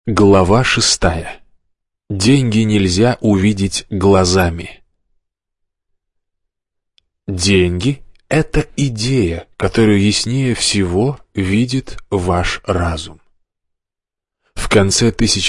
Глава 6. Деньги нельзя увидеть глазами. Деньги – это идея, которую яснее всего видит ваш разум. В конце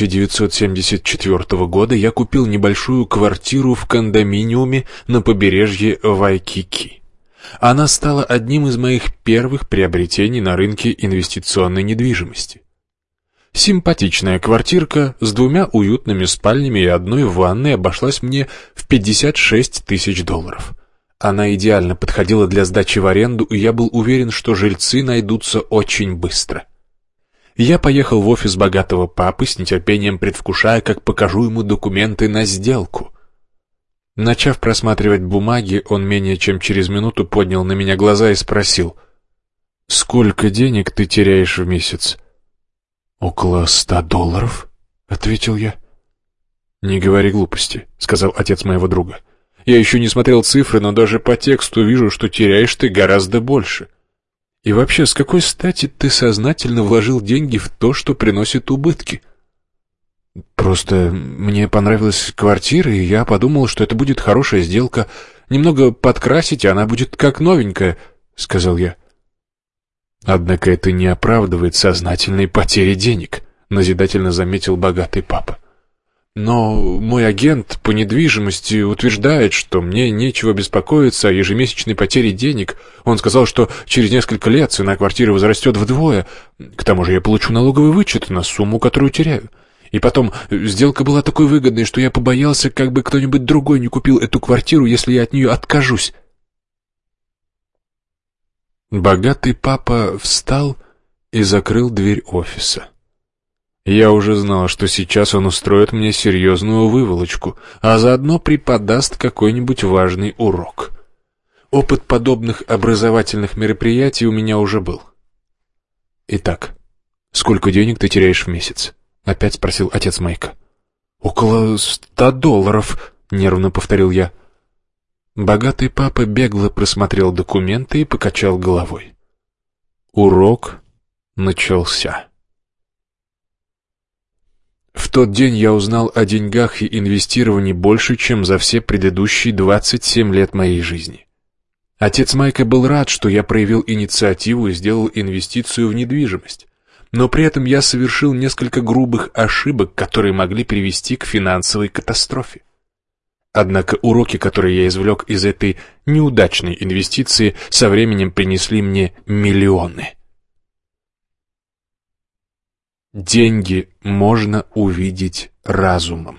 1974 года я купил небольшую квартиру в кондоминиуме на побережье Вайкики. Она стала одним из моих первых приобретений на рынке инвестиционной недвижимости. Симпатичная квартирка с 2 уютными спальнями и 1 ванной обошлась мне в $56 тысяч. Она идеально подходила для сдачи в аренду, и я был уверен, что жильцы найдутся очень быстро. Я поехал в офис богатого папы, с нетерпением предвкушая, как покажу ему документы на сделку. Начав просматривать бумаги, он менее чем через минуту поднял на меня глаза и спросил: «Сколько денег ты теряешь в месяц?» «Около $100, — ответил я. «Не говори глупости, — сказал отец моего друга. Я еще не смотрел цифры, но даже по тексту вижу, что теряешь ты гораздо больше. И вообще, с какой стати ты сознательно вложил деньги в то, что приносит убытки?» «Просто мне понравилась квартира, и я подумал, что это будет хорошая сделка. Немного подкрасить, и она будет как новенькая, — сказал я. «Однако это не оправдывает сознательной потери денег», — назидательно заметил богатый папа. «Но мой агент по недвижимости утверждает, что мне нечего беспокоиться о ежемесячной потере денег. Он сказал, что через несколько лет цена квартиры возрастет вдвое. К тому же я получу налоговый вычет на сумму, которую теряю. И потом, сделка была такой выгодной, что я побоялся, как бы кто-нибудь другой не купил эту квартиру, если я от нее откажусь». Богатый папа встал и закрыл дверь офиса. Я уже знал, что сейчас он устроит мне серьезную выволочку, а заодно преподаст какой-нибудь важный урок. Опыт подобных образовательных мероприятий у меня уже был. «Итак, сколько денег ты теряешь в месяц?» — опять спросил отец Майка. «Около $100, — нервно повторил я. Богатый папа бегло просмотрел документы и покачал головой. Урок начался. В тот день я узнал о деньгах и инвестировании больше, чем за все предыдущие 27 лет моей жизни. Отец Майка был рад, что я проявил инициативу и сделал инвестицию в недвижимость, но при этом я совершил несколько грубых ошибок, которые могли привести к финансовой катастрофе. Однако уроки, которые я извлек из этой неудачной инвестиции, со временем принесли мне миллионы. Деньги можно увидеть разумом.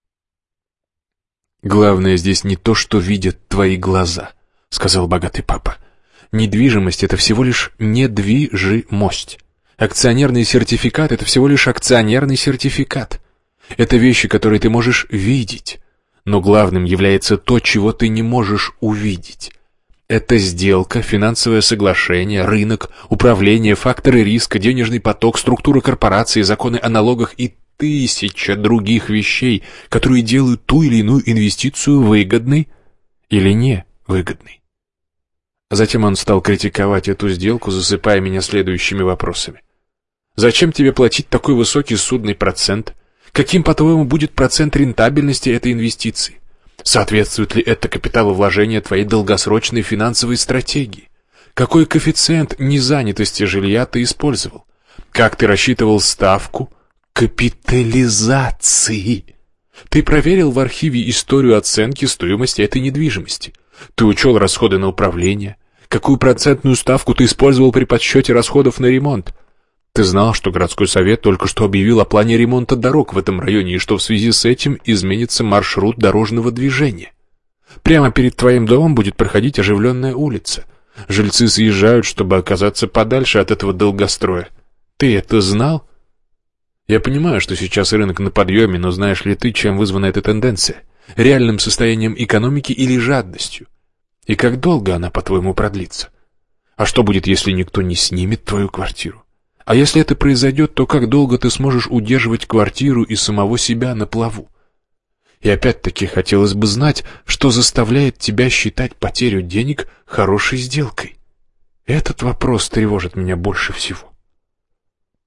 «Главное здесь не то, что видят твои глаза», — сказал богатый папа. «Недвижимость — это всего лишь недвижимость. Акционерный сертификат — это всего лишь акционерный сертификат. Это вещи, которые ты можешь видеть. Но главным является то, чего ты не можешь увидеть. Это сделка, финансовое соглашение, рынок, управление, факторы риска, денежный поток, структура корпорации, законы о налогах и 1000 других вещей, которые делают ту или иную инвестицию выгодной или невыгодной». Затем он стал критиковать эту сделку, засыпая меня следующими вопросами. «Зачем тебе платить такой высокий судный процент? Каким, по-твоему, будет процент рентабельности этой инвестиции? Соответствует ли это капиталовложение твоей долгосрочной финансовой стратегии? Какой коэффициент незанятости жилья ты использовал? Как ты рассчитывал ставку капитализации? Ты проверил в архиве историю оценки стоимости этой недвижимости? Ты учел расходы на управление? Какую процентную ставку ты использовал при подсчете расходов на ремонт? Ты знал, что городской совет только что объявил о плане ремонта дорог в этом районе и что в связи с этим изменится маршрут дорожного движения. Прямо перед твоим домом будет проходить оживленная улица. Жильцы съезжают, чтобы оказаться подальше от этого долгостроя. Ты это знал? Я понимаю, что сейчас рынок на подъеме, но знаешь ли ты, чем вызвана эта тенденция? Реальным состоянием экономики или жадностью? И как долго она, по-твоему, продлится? А что будет, если никто не снимет твою квартиру? А если это произойдет, то как долго ты сможешь удерживать квартиру и самого себя на плаву? И опять-таки хотелось бы знать, что заставляет тебя считать потерю денег хорошей сделкой. Этот вопрос тревожит меня больше всего.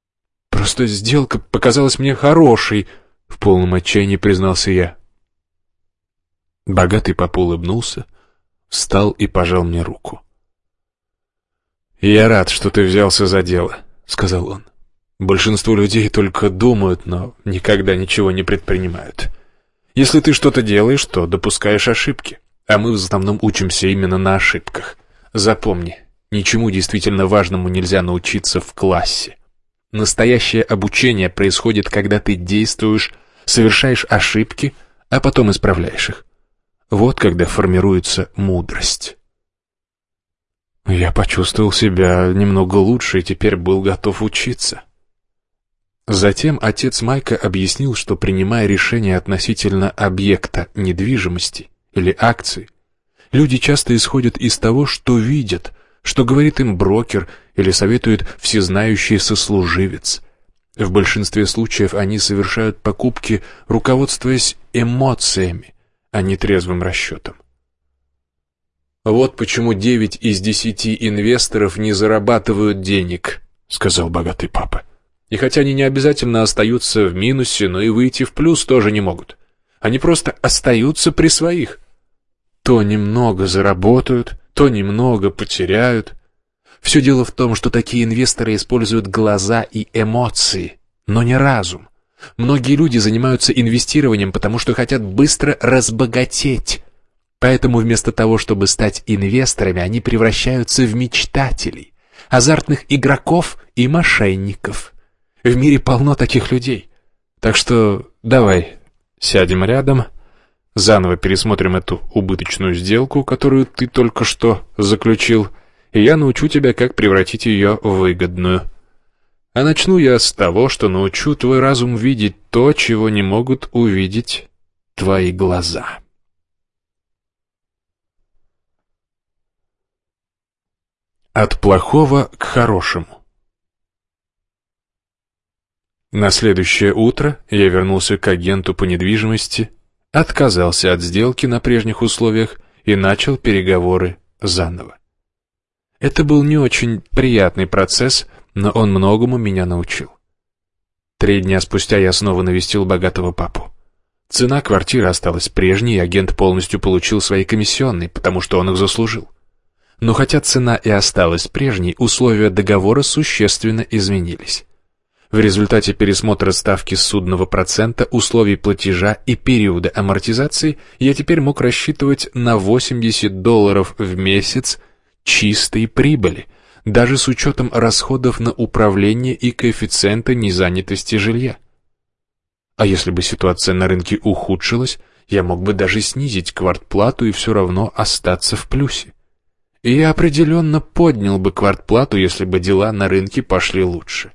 Просто сделка показалась мне хорошей», — в полном отчаянии признался я. Богатый папа улыбнулся, встал и пожал мне руку. «Я рад, что ты взялся за дело», — сказал он. «Большинство людей только думают, но никогда ничего не предпринимают. Если ты что-то делаешь, то допускаешь ошибки, а мы в основном учимся именно на ошибках. Запомни, ничему действительно важному нельзя научиться в классе. Настоящее обучение происходит, когда ты действуешь, совершаешь ошибки, а потом исправляешь их. Вот когда формируется мудрость». Я почувствовал себя немного лучше и теперь был готов учиться. Затем отец Майка объяснил, что, принимая решение относительно объекта недвижимости или акций, люди часто исходят из того, что видят, что говорит им брокер или советует всезнающий сослуживец. В большинстве случаев они совершают покупки, руководствуясь эмоциями, а не трезвым расчетом. «Вот почему 9 из 10 инвесторов не зарабатывают денег», — сказал богатый папа. «И хотя они не обязательно остаются в минусе, но и выйти в плюс тоже не могут. Они просто остаются при своих. То немного заработают, то немного потеряют. Все дело в том, что такие инвесторы используют глаза и эмоции, но не разум. Многие люди занимаются инвестированием, потому что хотят быстро разбогатеть. Поэтому вместо того, чтобы стать инвесторами, они превращаются в мечтателей, азартных игроков и мошенников. В мире полно таких людей. Так что давай сядем рядом, заново пересмотрим эту убыточную сделку, которую ты только что заключил, и я научу тебя, как превратить ее в выгодную. А начну я с того, что научу твой разум видеть то, чего не могут увидеть твои глаза». От плохого к хорошему. На следующее утро я вернулся к агенту по недвижимости, отказался от сделки на прежних условиях и начал переговоры заново. Это был не очень приятный процесс, но он многому меня научил. 3 дня спустя я снова навестил богатого папу. Цена квартиры осталась прежней, и агент полностью получил свои комиссионные, потому что он их заслужил. Но хотя цена и осталась прежней, условия договора существенно изменились. В результате пересмотра ставки судного процента, условий платежа и периода амортизации я теперь мог рассчитывать на $80 в месяц чистой прибыли, даже с учетом расходов на управление и коэффициента незанятости жилья. А если бы ситуация на рынке ухудшилась, я мог бы даже снизить квартплату и все равно остаться в плюсе. И я определенно поднял бы квартплату, если бы дела на рынке пошли лучше.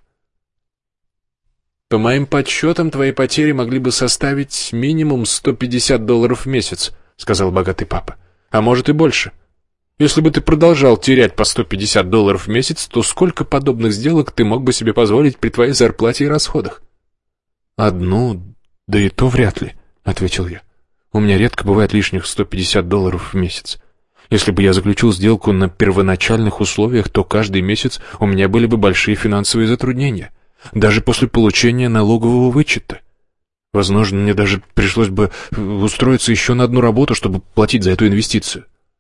«По моим подсчетам, твои потери могли бы составить минимум $150 в месяц», — сказал богатый папа. «А может и больше. Если бы ты продолжал терять по $150 в месяц, то сколько подобных сделок ты мог бы себе позволить при твоей зарплате и расходах?» «Одну, да и то вряд ли», — ответил я. «У меня редко бывает лишних $150 в месяц. Если бы я заключил сделку на первоначальных условиях, то каждый месяц у меня были бы большие финансовые затруднения, даже после получения налогового вычета. Возможно, мне даже пришлось бы устроиться еще на одну работу, чтобы платить за эту инвестицию.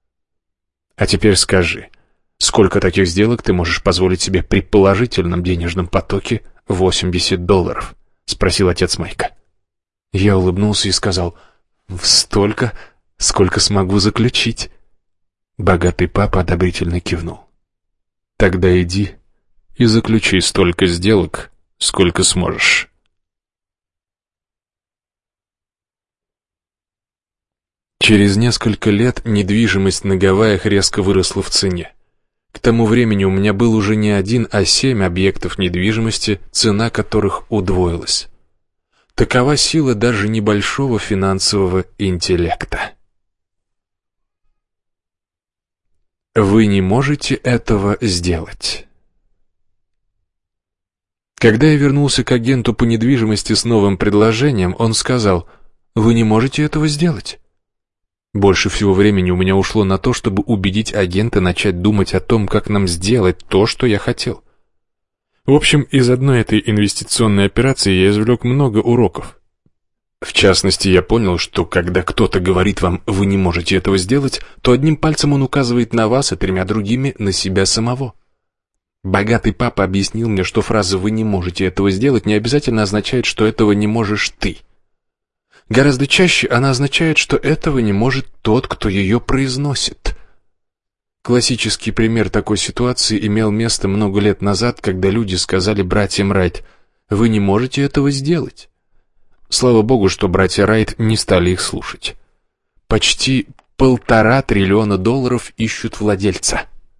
А теперь скажи, сколько таких сделок ты можешь позволить себе при положительном денежном потоке $80? Спросил отец Майка. Я улыбнулся и сказал: столько, сколько смогу заключить. Богатый папа одобрительно кивнул. Тогда иди и заключи столько сделок, сколько сможешь. Через несколько лет недвижимость на Гавайях резко выросла в цене. К тому времени у меня был уже не 1, а 7 объектов недвижимости, цена которых удвоилась. Такова сила даже небольшого финансового интеллекта. Вы не можете этого сделать. Когда я вернулся к агенту по недвижимости с новым предложением, он сказал: «Вы не можете этого сделать». Больше всего времени у меня ушло на то, чтобы убедить агента начать думать о том, как нам сделать то, что я хотел. В общем, из одной этой инвестиционной операции я извлек много уроков. В частности, я понял, что когда кто-то говорит вам «вы не можете этого сделать», то одним пальцем он указывает на вас, а тремя другими — на себя самого. Богатый папа объяснил мне, что фраза «вы не можете этого сделать» не обязательно означает, что этого не можешь ты. Гораздо чаще она означает, что этого не может тот, кто ее произносит. Классический пример такой ситуации имел место много лет назад, когда люди сказали братьям Райт: «Вы не можете этого сделать». Слава богу, что братья Райт не стали их слушать. Почти $1,5 триллиона ищут владельца.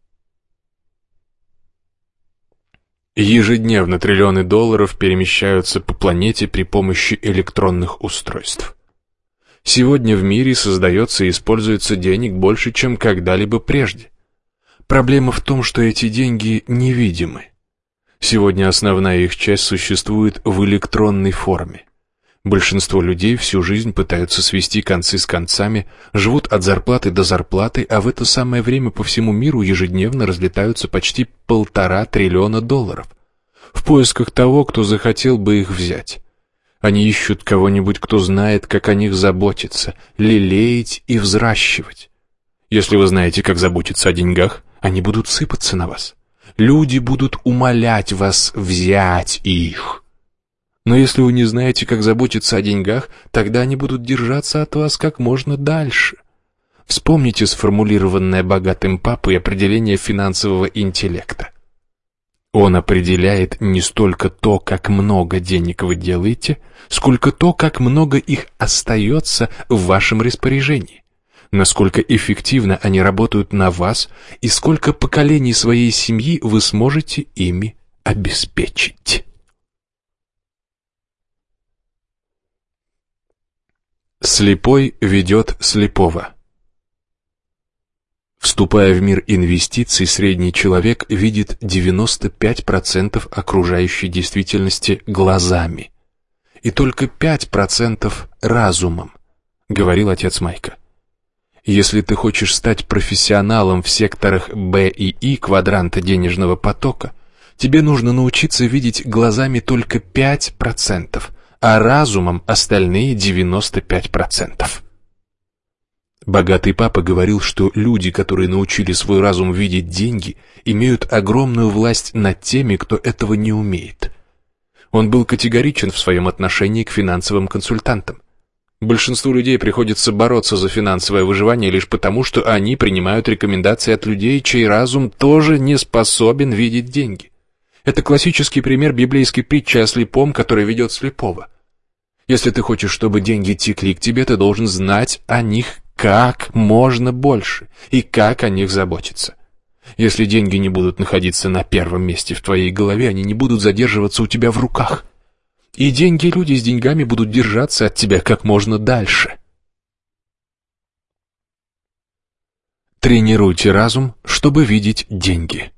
Ежедневно триллионы долларов перемещаются по планете при помощи электронных устройств. Сегодня в мире создается и используется денег больше, чем когда-либо прежде. Проблема в том, что эти деньги невидимы. Сегодня основная их часть существует в электронной форме. Большинство людей всю жизнь пытаются свести концы с концами, живут от зарплаты до зарплаты, а в это самое время по всему миру ежедневно разлетаются почти $1,5 триллиона в поисках того, кто захотел бы их взять. Они ищут кого-нибудь, кто знает, как о них заботиться, лелеять и взращивать. Если вы знаете, как заботиться о деньгах, они будут сыпаться на вас. Люди будут умолять вас взять их. Но если вы не знаете, как заботиться о деньгах, тогда они будут держаться от вас как можно дальше. Вспомните сформулированное богатым папой определение финансового интеллекта. Он определяет не столько то, как много денег вы делаете, сколько то, как много их остается в вашем распоряжении, насколько эффективно они работают на вас и сколько поколений своей семьи вы сможете ими обеспечить. Слепой ведет слепого. Вступая в мир инвестиций, средний человек видит 95% окружающей действительности глазами и только 5% разумом, говорил отец Майка. Если ты хочешь стать профессионалом в секторах Б и И квадранта денежного потока, тебе нужно научиться видеть глазами только 5%, а разумом остальные 95%. Богатый папа говорил, что люди, которые научили свой разум видеть деньги, имеют огромную власть над теми, кто этого не умеет. Он был категоричен в своем отношении к финансовым консультантам. Большинству людей приходится бороться за финансовое выживание лишь потому, что они принимают рекомендации от людей, чей разум тоже не способен видеть деньги. Это классический пример библейской притчи о слепом, который ведет слепого. Если ты хочешь, чтобы деньги текли к тебе, ты должен знать о них как можно больше и как о них заботиться. Если деньги не будут находиться на первом месте в твоей голове, они не будут задерживаться у тебя в руках. И деньги, люди с деньгами будут держаться от тебя как можно дальше. Тренируйте разум, чтобы видеть деньги.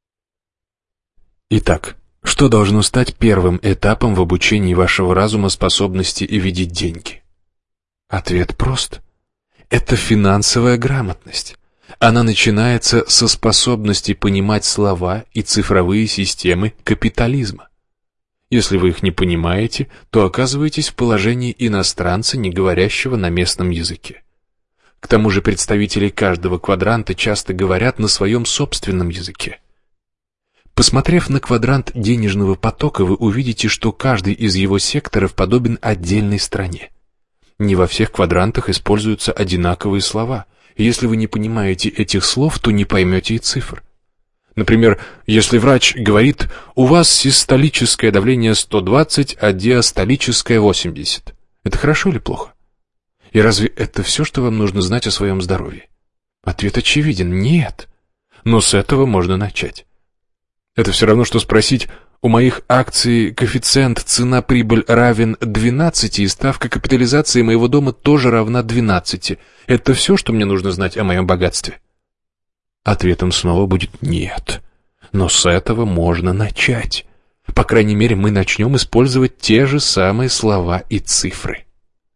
Итак, что должно стать первым этапом в обучении вашего разума способности видеть деньги? Ответ прост. Это финансовая грамотность. Она начинается со способности понимать слова и цифровые системы капитализма. Если вы их не понимаете, то оказываетесь в положении иностранца, не говорящего на местном языке. К тому же представители каждого квадранта часто говорят на своем собственном языке. Посмотрев на квадрант денежного потока, вы увидите, что каждый из его секторов подобен отдельной стране. Не во всех квадрантах используются одинаковые слова. И если вы не понимаете этих слов, то не поймете и цифр. Например, если врач говорит: «У вас систолическое давление 120, а диастолическое 80». Это хорошо или плохо? И разве это все, что вам нужно знать о своем здоровье? Ответ очевиден: нет. Но с этого можно начать. Это все равно, что спросить: у моих акций коэффициент цена-прибыль равен 12, и ставка капитализации моего дома тоже равна 12. Это все, что мне нужно знать о моем богатстве? Ответом снова будет нет. Но с этого можно начать. По крайней мере, мы начнем использовать те же самые слова и цифры.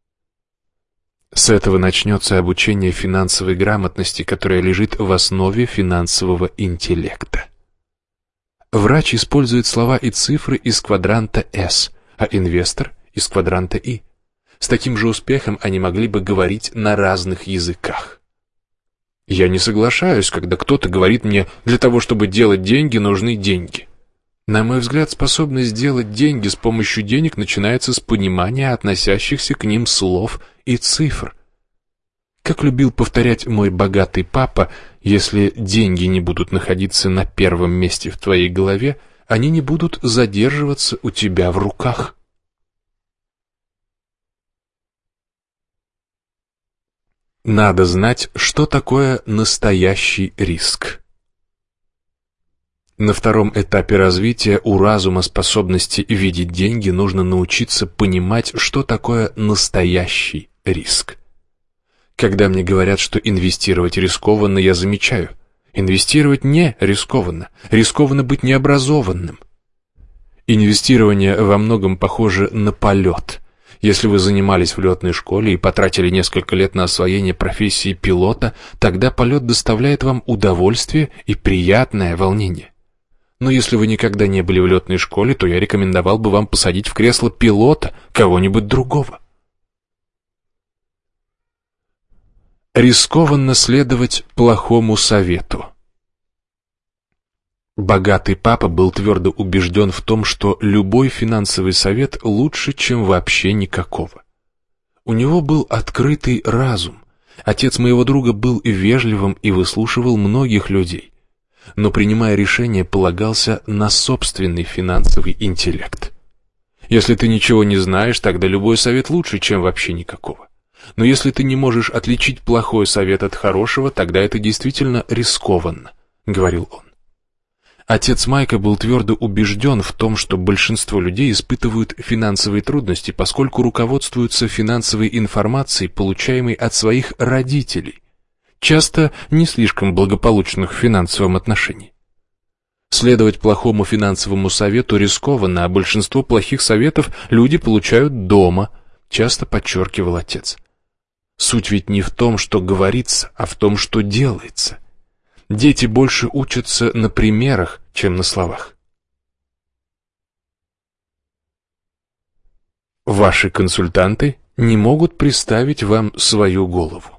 С этого начнется обучение финансовой грамотности, которая лежит в основе финансового интеллекта. Врач использует слова и цифры из квадранта S, а инвестор — из квадранта I. С таким же успехом они могли бы говорить на разных языках. Я не соглашаюсь, когда кто-то говорит мне, для того, чтобы делать деньги, нужны деньги. На мой взгляд, способность делать деньги с помощью денег начинается с понимания относящихся к ним слов и цифр. Как любил повторять мой богатый папа, если деньги не будут находиться на первом месте в твоей голове, они не будут задерживаться у тебя в руках. Надо знать, что такое настоящий риск. На втором этапе развития у разума способности видеть деньги нужно научиться понимать, что такое настоящий риск. Когда мне говорят, что инвестировать рискованно, я замечаю: инвестировать не рискованно, рискованно быть необразованным. Инвестирование во многом похоже на полет. Если вы занимались в летной школе и потратили несколько лет на освоение профессии пилота, тогда полет доставляет вам удовольствие и приятное волнение. Но если вы никогда не были в летной школе, то я рекомендовал бы вам посадить в кресло пилота кого-нибудь другого. Рискованно следовать плохому совету. Богатый папа был твердо убежден в том, что любой финансовый совет лучше, чем вообще никакого. У него был открытый разум. Отец моего друга был вежливым и выслушивал многих людей, но, принимая решение, полагался на собственный финансовый интеллект. Если ты ничего не знаешь, тогда любой совет лучше, чем вообще никакого. Но если ты не можешь отличить плохой совет от хорошего, тогда это действительно рискованно, говорил он. Отец Майка был твердо убежден в том, что большинство людей испытывают финансовые трудности, поскольку руководствуются финансовой информацией, получаемой от своих родителей, часто не слишком благополучных в финансовом отношении. Следовать плохому финансовому совету рискованно, а большинство плохих советов люди получают дома, часто подчеркивал отец. Суть ведь не в том, что говорится, а в том, что делается. Дети больше учатся на примерах, чем на словах. Ваши консультанты не могут представить вам свою голову.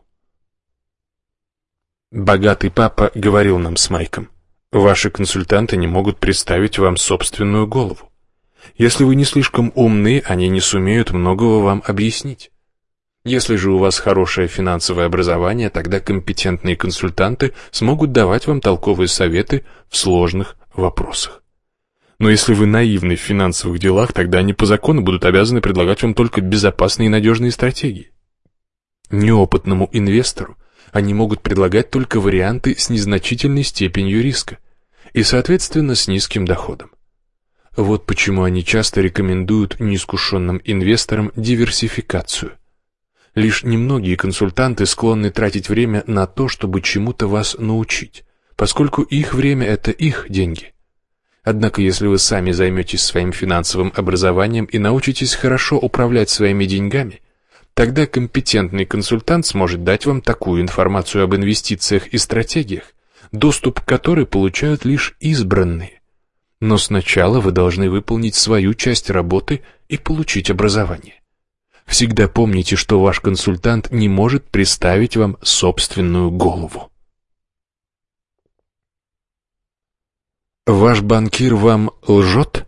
Богатый папа говорил нам с Майком: ваши консультанты не могут представить вам собственную голову. Если вы не слишком умны, они не сумеют многого вам объяснить. Если же у вас хорошее финансовое образование, тогда компетентные консультанты смогут давать вам толковые советы в сложных вопросах. Но если вы наивны в финансовых делах, тогда они по закону будут обязаны предлагать вам только безопасные и надежные стратегии. Неопытному инвестору они могут предлагать только варианты с незначительной степенью риска и, соответственно, с низким доходом. Вот почему они часто рекомендуют неискушенным инвесторам диверсификацию. Лишь немногие консультанты склонны тратить время на то, чтобы чему-то вас научить, поскольку их время – это их деньги. Однако, если вы сами займетесь своим финансовым образованием и научитесь хорошо управлять своими деньгами, тогда компетентный консультант сможет дать вам такую информацию об инвестициях и стратегиях, доступ к которой получают лишь избранные. Но сначала вы должны выполнить свою часть работы и получить образование. Всегда помните, что ваш консультант не может представить вам собственную голову. Ваш банкир вам лжет?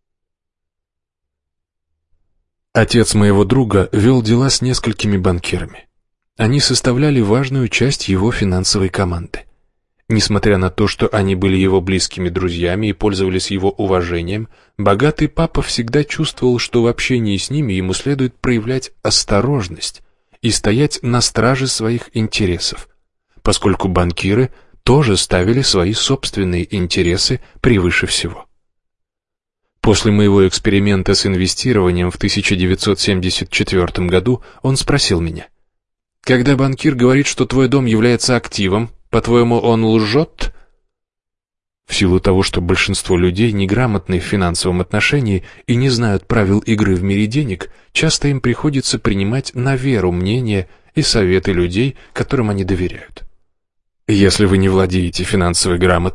Отец моего друга вел дела с несколькими банкирами. Они составляли важную часть его финансовой команды. Несмотря на то, что они были его близкими друзьями и пользовались его уважением, богатый папа всегда чувствовал, что в общении с ними ему следует проявлять осторожность и стоять на страже своих интересов, поскольку банкиры тоже ставили свои собственные интересы превыше всего. После моего эксперимента с инвестированием в 1974 году он спросил меня: «Когда банкир говорит, что твой дом является активом, по-твоему, он лжет?» В силу того, что большинство людей неграмотны в финансовом отношении и не знают правил игры в мире денег, часто им приходится принимать на веру мнения и советы людей, которым они доверяют. Если вы не владеете финансовой грамотой,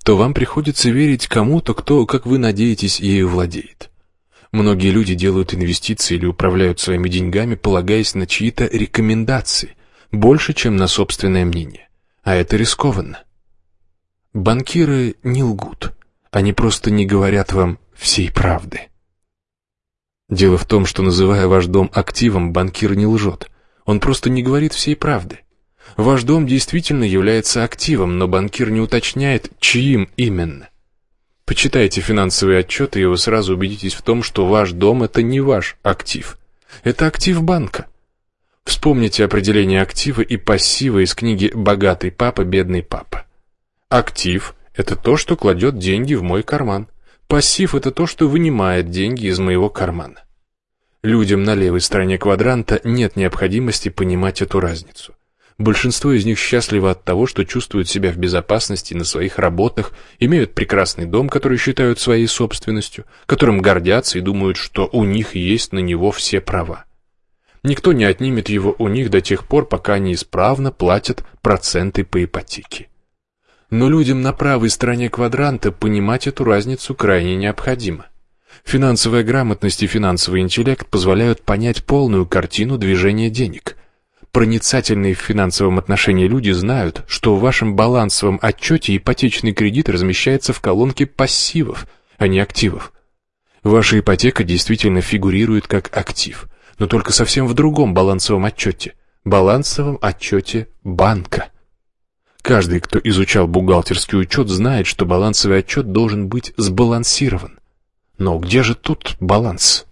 то вам приходится верить кому-то, кто, как вы надеетесь, ею владеет. Многие люди делают инвестиции или управляют своими деньгами, полагаясь на чьи-то рекомендации, больше, чем на собственное мнение. А это рискованно. Банкиры не лгут. Они просто не говорят вам всей правды. Дело в том, что, называя ваш дом активом, банкир не лжет. Он просто не говорит всей правды. Ваш дом действительно является активом, но банкир не уточняет, чьим именно. Почитайте финансовые отчеты, и вы сразу убедитесь в том, что ваш дом – это не ваш актив. Это актив банка. Вспомните определение актива и пассива из книги «Богатый папа, бедный папа». Актив – это то, что кладет деньги в мой карман. Пассив – это то, что вынимает деньги из моего кармана. Людям на левой стороне квадранта нет необходимости понимать эту разницу. Большинство из них счастливо от того, что чувствуют себя в безопасности на своих работах, имеют прекрасный дом, который считают своей собственностью, которым гордятся и думают, что у них есть на него все права. Никто не отнимет его у них до тех пор, пока они исправно платят проценты по ипотеке. Но людям на правой стороне квадранта понимать эту разницу крайне необходимо. Финансовая грамотность и финансовый интеллект позволяют понять полную картину движения денег. Проницательные в финансовом отношении люди знают, что в вашем балансовом отчете ипотечный кредит размещается в колонке пассивов, а не активов. Ваша ипотека действительно фигурирует как актив, но только совсем в другом балансовом отчете банка. Каждый, кто изучал бухгалтерский учет, знает, что балансовый отчет должен быть сбалансирован. Но где же тут баланс?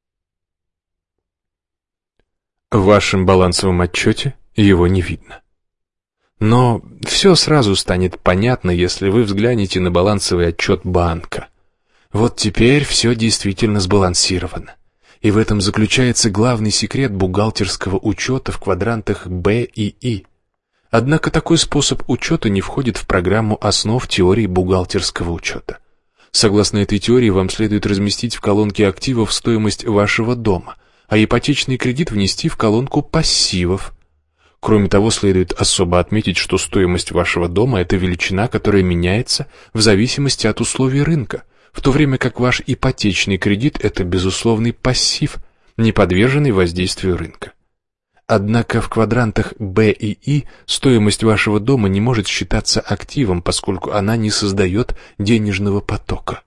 В вашем балансовом отчете его не видно. Но все сразу станет понятно, если вы взглянете на балансовый отчет банка. Вот теперь все действительно сбалансировано. И в этом заключается главный секрет бухгалтерского учета в квадрантах Б и И. Однако такой способ учета не входит в программу основ теории бухгалтерского учета. Согласно этой теории, вам следует разместить в колонке активов стоимость вашего дома, а ипотечный кредит внести в колонку пассивов. Кроме того, следует особо отметить, что стоимость вашего дома – это величина, которая меняется в зависимости от условий рынка, в то время как ваш ипотечный кредит – это безусловный пассив, не подверженный воздействию рынка. Однако в квадрантах Б и И стоимость вашего дома не может считаться активом, поскольку она не создает денежного потока.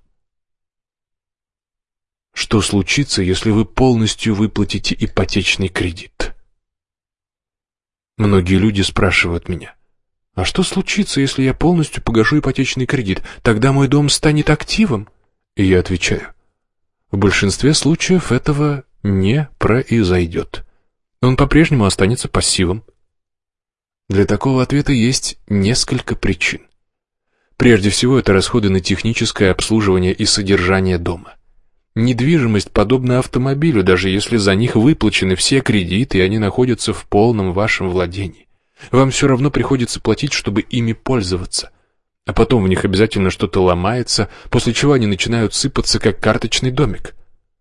Что случится, если вы полностью выплатите ипотечный кредит? Многие люди спрашивают меня: а что случится, если я полностью погашу ипотечный кредит? Тогда мой дом станет активом? И я отвечаю: в большинстве случаев этого не произойдет. Он по-прежнему останется пассивом. Для такого ответа есть несколько причин. Прежде всего, это расходы на техническое обслуживание и содержание дома. Недвижимость подобна автомобилю, даже если за них выплачены все кредиты, и они находятся в полном вашем владении. Вам все равно приходится платить, чтобы ими пользоваться. А потом в них обязательно что-то ломается, после чего они начинают сыпаться, как карточный домик.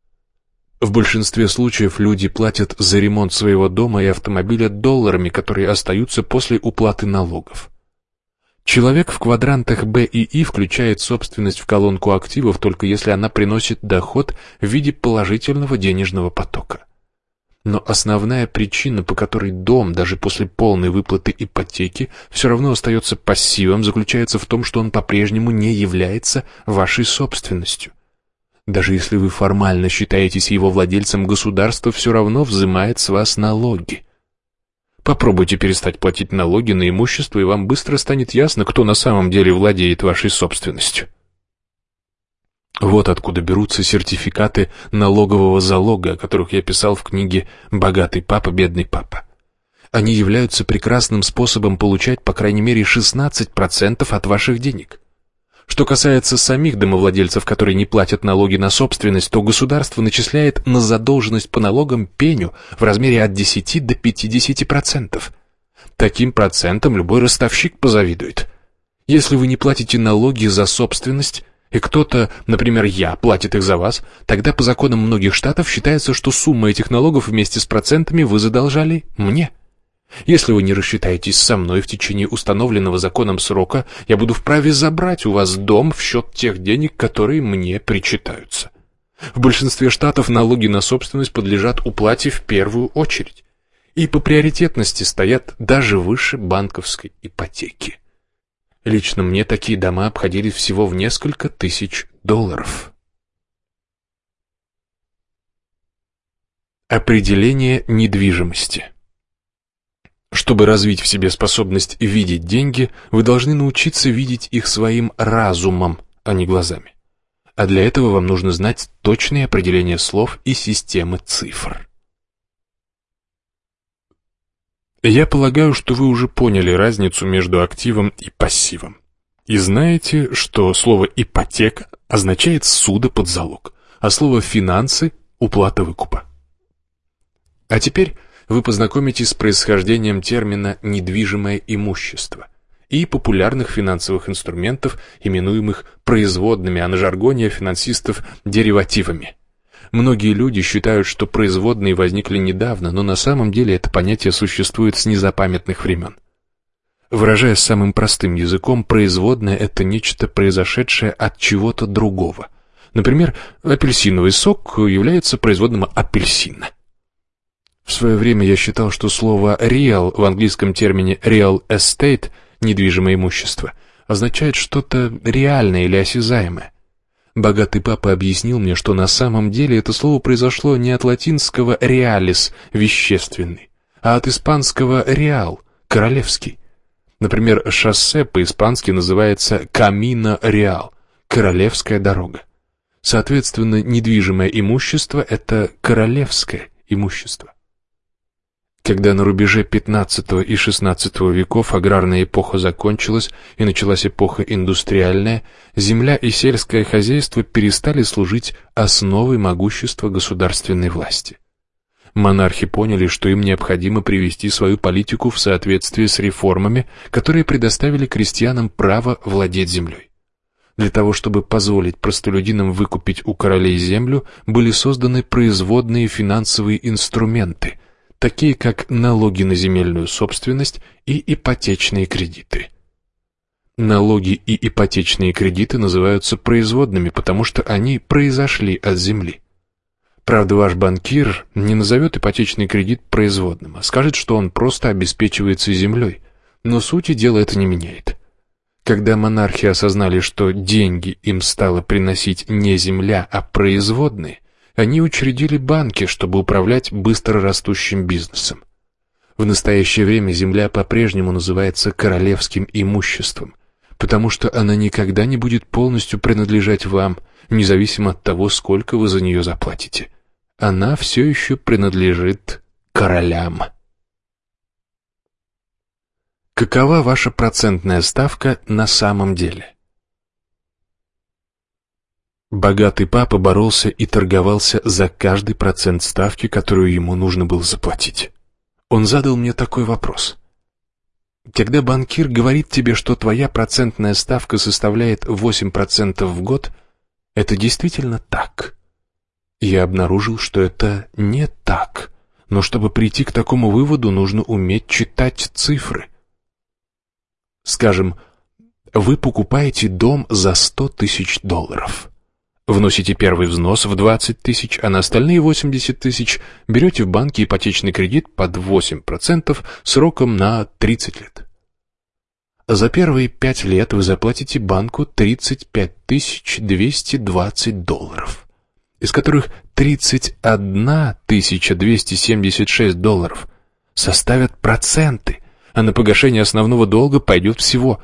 В большинстве случаев люди платят за ремонт своего дома и автомобиля долларами, которые остаются после уплаты налогов. Человек в квадрантах Б и И включает собственность в колонку активов только если она приносит доход в виде положительного денежного потока. Но основная причина, по которой дом даже после полной выплаты ипотеки все равно остается пассивом, заключается в том, что он по-прежнему не является вашей собственностью. Даже если вы формально считаетесь его владельцем, государство все равно взимает с вас налоги. Попробуйте перестать платить налоги на имущество, и вам быстро станет ясно, кто на самом деле владеет вашей собственностью. Вот откуда берутся сертификаты налогового залога, о которых я писал в книге «Богатый папа, бедный папа». Они являются прекрасным способом получать по крайней мере 16% от ваших денег. Что касается самих домовладельцев, которые не платят налоги на собственность, то государство начисляет на задолженность по налогам пеню в размере от 10 до 50%. Таким процентом любой ростовщик позавидует. Если вы не платите налоги за собственность, и кто-то, например, я, платит их за вас, тогда по законам многих штатов считается, что сумма этих налогов вместе с процентами вы задолжали мне. Если вы не рассчитаетесь со мной в течение установленного законом срока, я буду вправе забрать у вас дом в счет тех денег, которые мне причитаются. В большинстве штатов налоги на собственность подлежат уплате в первую очередь и по приоритетности стоят даже выше банковской ипотеки. Лично мне такие дома обходились всего в несколько тысяч долларов. Определение недвижимости. Чтобы развить в себе способность видеть деньги, вы должны научиться видеть их своим разумом, а не глазами. А для этого вам нужно знать точные определения слов и системы цифр. Я полагаю, что вы уже поняли разницу между активом и пассивом. И знаете, что слово «ипотека» означает «ссуда под залог», а слово «финансы» — «уплата выкупа». А теперь вы познакомитесь с происхождением термина «недвижимое имущество» и популярных финансовых инструментов, именуемых производными, а на жаргоне финансистов деривативами. Многие люди считают, что производные возникли недавно, но на самом деле это понятие существует с незапамятных времен. Выражаясь самым простым языком, производное — это нечто, произошедшее от чего-то другого. Например, апельсиновый сок является производным апельсина. В свое время я считал, что слово «real» в английском термине «real estate» — недвижимое имущество — означает что-то реальное или осязаемое. Богатый папа объяснил мне, что на самом деле это слово произошло не от латинского «realis» — вещественный, а от испанского «real» — королевский. Например, шоссе по-испански называется «camino real» — королевская дорога. Соответственно, недвижимое имущество — это королевское имущество. Когда на рубеже XV и XVI веков аграрная эпоха закончилась и началась эпоха индустриальная, земля и сельское хозяйство перестали служить основой могущества государственной власти. Монархи поняли, что им необходимо привести свою политику в соответствие с реформами, которые предоставили крестьянам право владеть землей. Для того, чтобы позволить простолюдинам выкупить у королей землю, были созданы производные финансовые инструменты, такие как налоги на земельную собственность и ипотечные кредиты. Налоги и ипотечные кредиты называются производными, потому что они произошли от земли. Правда, ваш банкир не назовет ипотечный кредит производным, а скажет, что он просто обеспечивается землей, но сути дела это не меняет. Когда монархи осознали, что деньги им стало приносить не земля, а производные, они учредили банки, чтобы управлять быстро растущим бизнесом. В настоящее время земля по-прежнему называется королевским имуществом, потому что она никогда не будет полностью принадлежать вам, независимо от того, сколько вы за нее заплатите. Она все еще принадлежит королям. Какова ваша процентная ставка на самом деле? Богатый папа боролся и торговался за каждый процент ставки, которую ему нужно было заплатить. Он задал мне такой вопрос. Когда банкир говорит тебе, что твоя процентная ставка составляет 8% в год, это действительно так? Я обнаружил, что это не так, но чтобы прийти к такому выводу, нужно уметь читать цифры. Скажем, вы покупаете дом за $100 000. Вносите первый взнос в 20 тысяч, а на остальные 80 тысяч берете в банке ипотечный кредит под 8% сроком на 30 лет. За первые 5 лет вы заплатите банку $35 220, из которых $31 276 составят проценты, а на погашение основного долга пойдет всего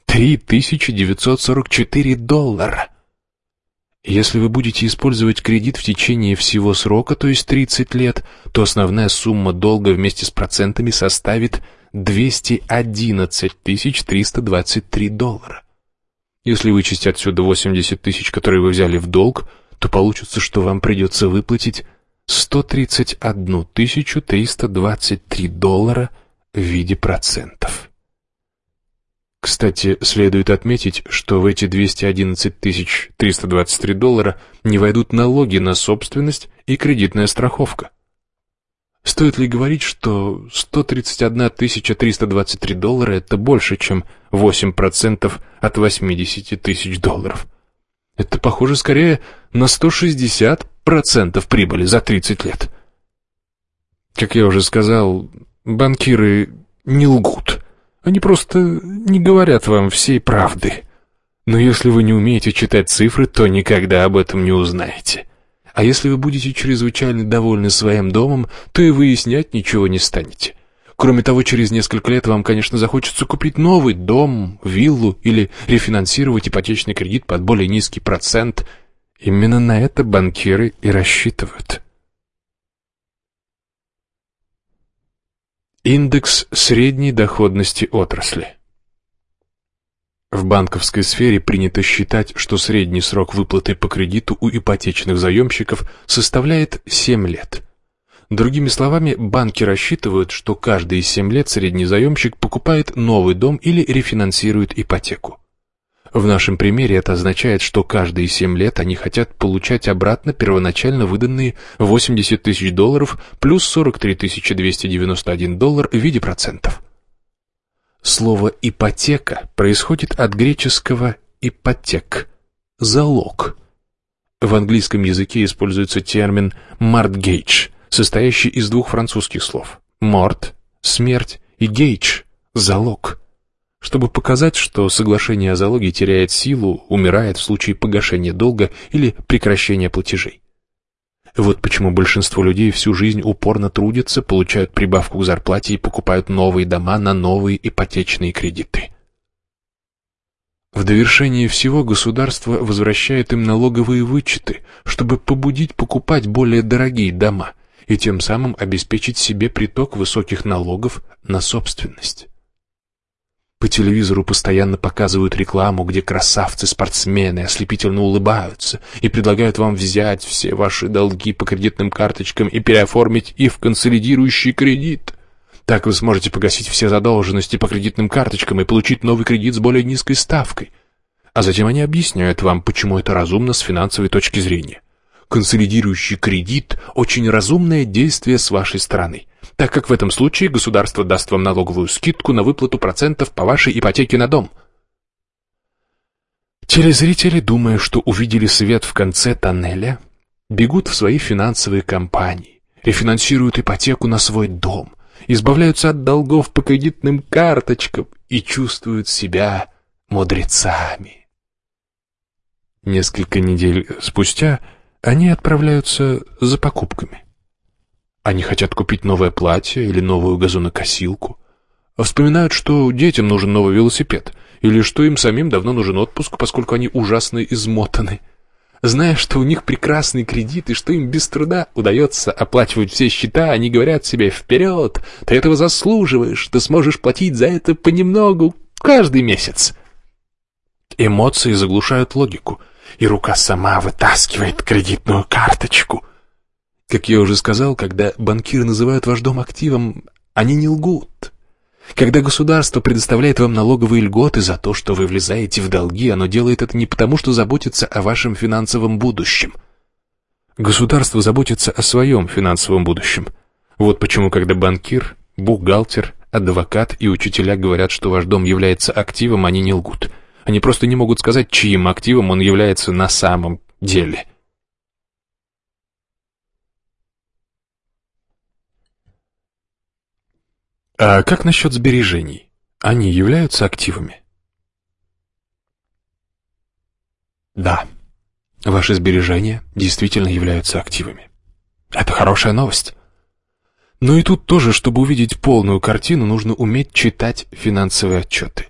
$3944. Если вы будете использовать кредит в течение всего срока, то есть 30 лет, то основная сумма долга вместе с процентами составит $211 323. Если вычесть отсюда 80 тысяч, которые вы взяли в долг, то получится, что вам придется выплатить $131 323 в виде процентов. Кстати, следует отметить, что в эти $211 323 не войдут налоги на собственность и кредитная страховка. С стоит ли говорить, что 131 323 доллара — это больше, чем 8% от 80 тысяч долларов? Это похоже скорее на 160% прибыли за 30 лет. Как я уже сказал, банкиры не лгут. Они просто не говорят вам всей правды. Но если вы не умеете читать цифры, то никогда об этом не узнаете. А если вы будете чрезвычайно довольны своим домом, то и выяснять ничего не станете. Кроме того, через несколько лет вам, конечно, захочется купить новый дом, виллу или рефинансировать ипотечный кредит под более низкий процент. Именно на это банкиры и рассчитывают. Индекс средней доходности отрасли. В банковской сфере принято считать, что средний срок выплаты по кредиту у ипотечных заемщиков составляет 7 лет. Другими словами, банки рассчитывают, что каждые 7 лет средний заемщик покупает новый дом или рефинансирует ипотеку. В нашем примере это означает, что каждые 7 лет они хотят получать обратно первоначально выданные 80 тысяч долларов плюс 43 291 доллар в виде процентов. Слово «ипотека» происходит от греческого «ипотек» – «залог». В английском языке используется термин «mortgage», состоящий из двух французских слов «mort» – «смерть» и «gage» – «залог». Чтобы показать, что соглашение о залоге теряет силу, умирает в случае погашения долга или прекращения платежей. Вот почему большинство людей всю жизнь упорно трудятся, получают прибавку к зарплате и покупают новые дома на новые ипотечные кредиты. В довершение всего государство возвращает им налоговые вычеты, чтобы побудить покупать более дорогие дома и тем самым обеспечить себе приток высоких налогов на собственность. По телевизору постоянно показывают рекламу, где красавцы-спортсмены ослепительно улыбаются и предлагают вам взять все ваши долги по кредитным карточкам и переоформить их в консолидирующий кредит. Так вы сможете погасить все задолженности по кредитным карточкам и получить новый кредит с более низкой ставкой. А затем они объясняют вам, почему это разумно с финансовой точки зрения. Консолидирующий кредит – очень разумное действие с вашей стороны, так как в этом случае государство даст вам налоговую скидку на выплату процентов по вашей ипотеке на дом. Телезрители, думая, что увидели свет в конце тоннеля, бегут в свои финансовые компании, рефинансируют ипотеку на свой дом, избавляются от долгов по кредитным карточкам и чувствуют себя мудрецами. Несколько недель спустя они отправляются за покупками. Они хотят купить новое платье или новую газонокосилку. Вспоминают, что детям нужен новый велосипед, или что им самим давно нужен отпуск, поскольку они ужасно измотаны. Зная, что у них прекрасный кредит и что им без труда удается оплачивать все счета, они говорят себе: «Вперед! Ты этого заслуживаешь! Ты сможешь платить за это понемногу каждый месяц!» Эмоции заглушают логику, и рука сама вытаскивает кредитную карточку. Как я уже сказал, когда банкиры называют ваш дом активом, они не лгут. Когда государство предоставляет вам налоговые льготы за то, что вы влезаете в долги, оно делает это не потому, что заботится о вашем финансовом будущем. Государство заботится о своем финансовом будущем. Вот почему, когда банкир, бухгалтер, адвокат и учителя говорят, что ваш дом является активом, они не лгут. Они просто не могут сказать, чьим активом он является на самом деле. А как насчет сбережений? Они являются активами? Да, ваши сбережения действительно являются активами. Это хорошая новость. Но и тут тоже, чтобы увидеть полную картину, нужно уметь читать финансовые отчеты.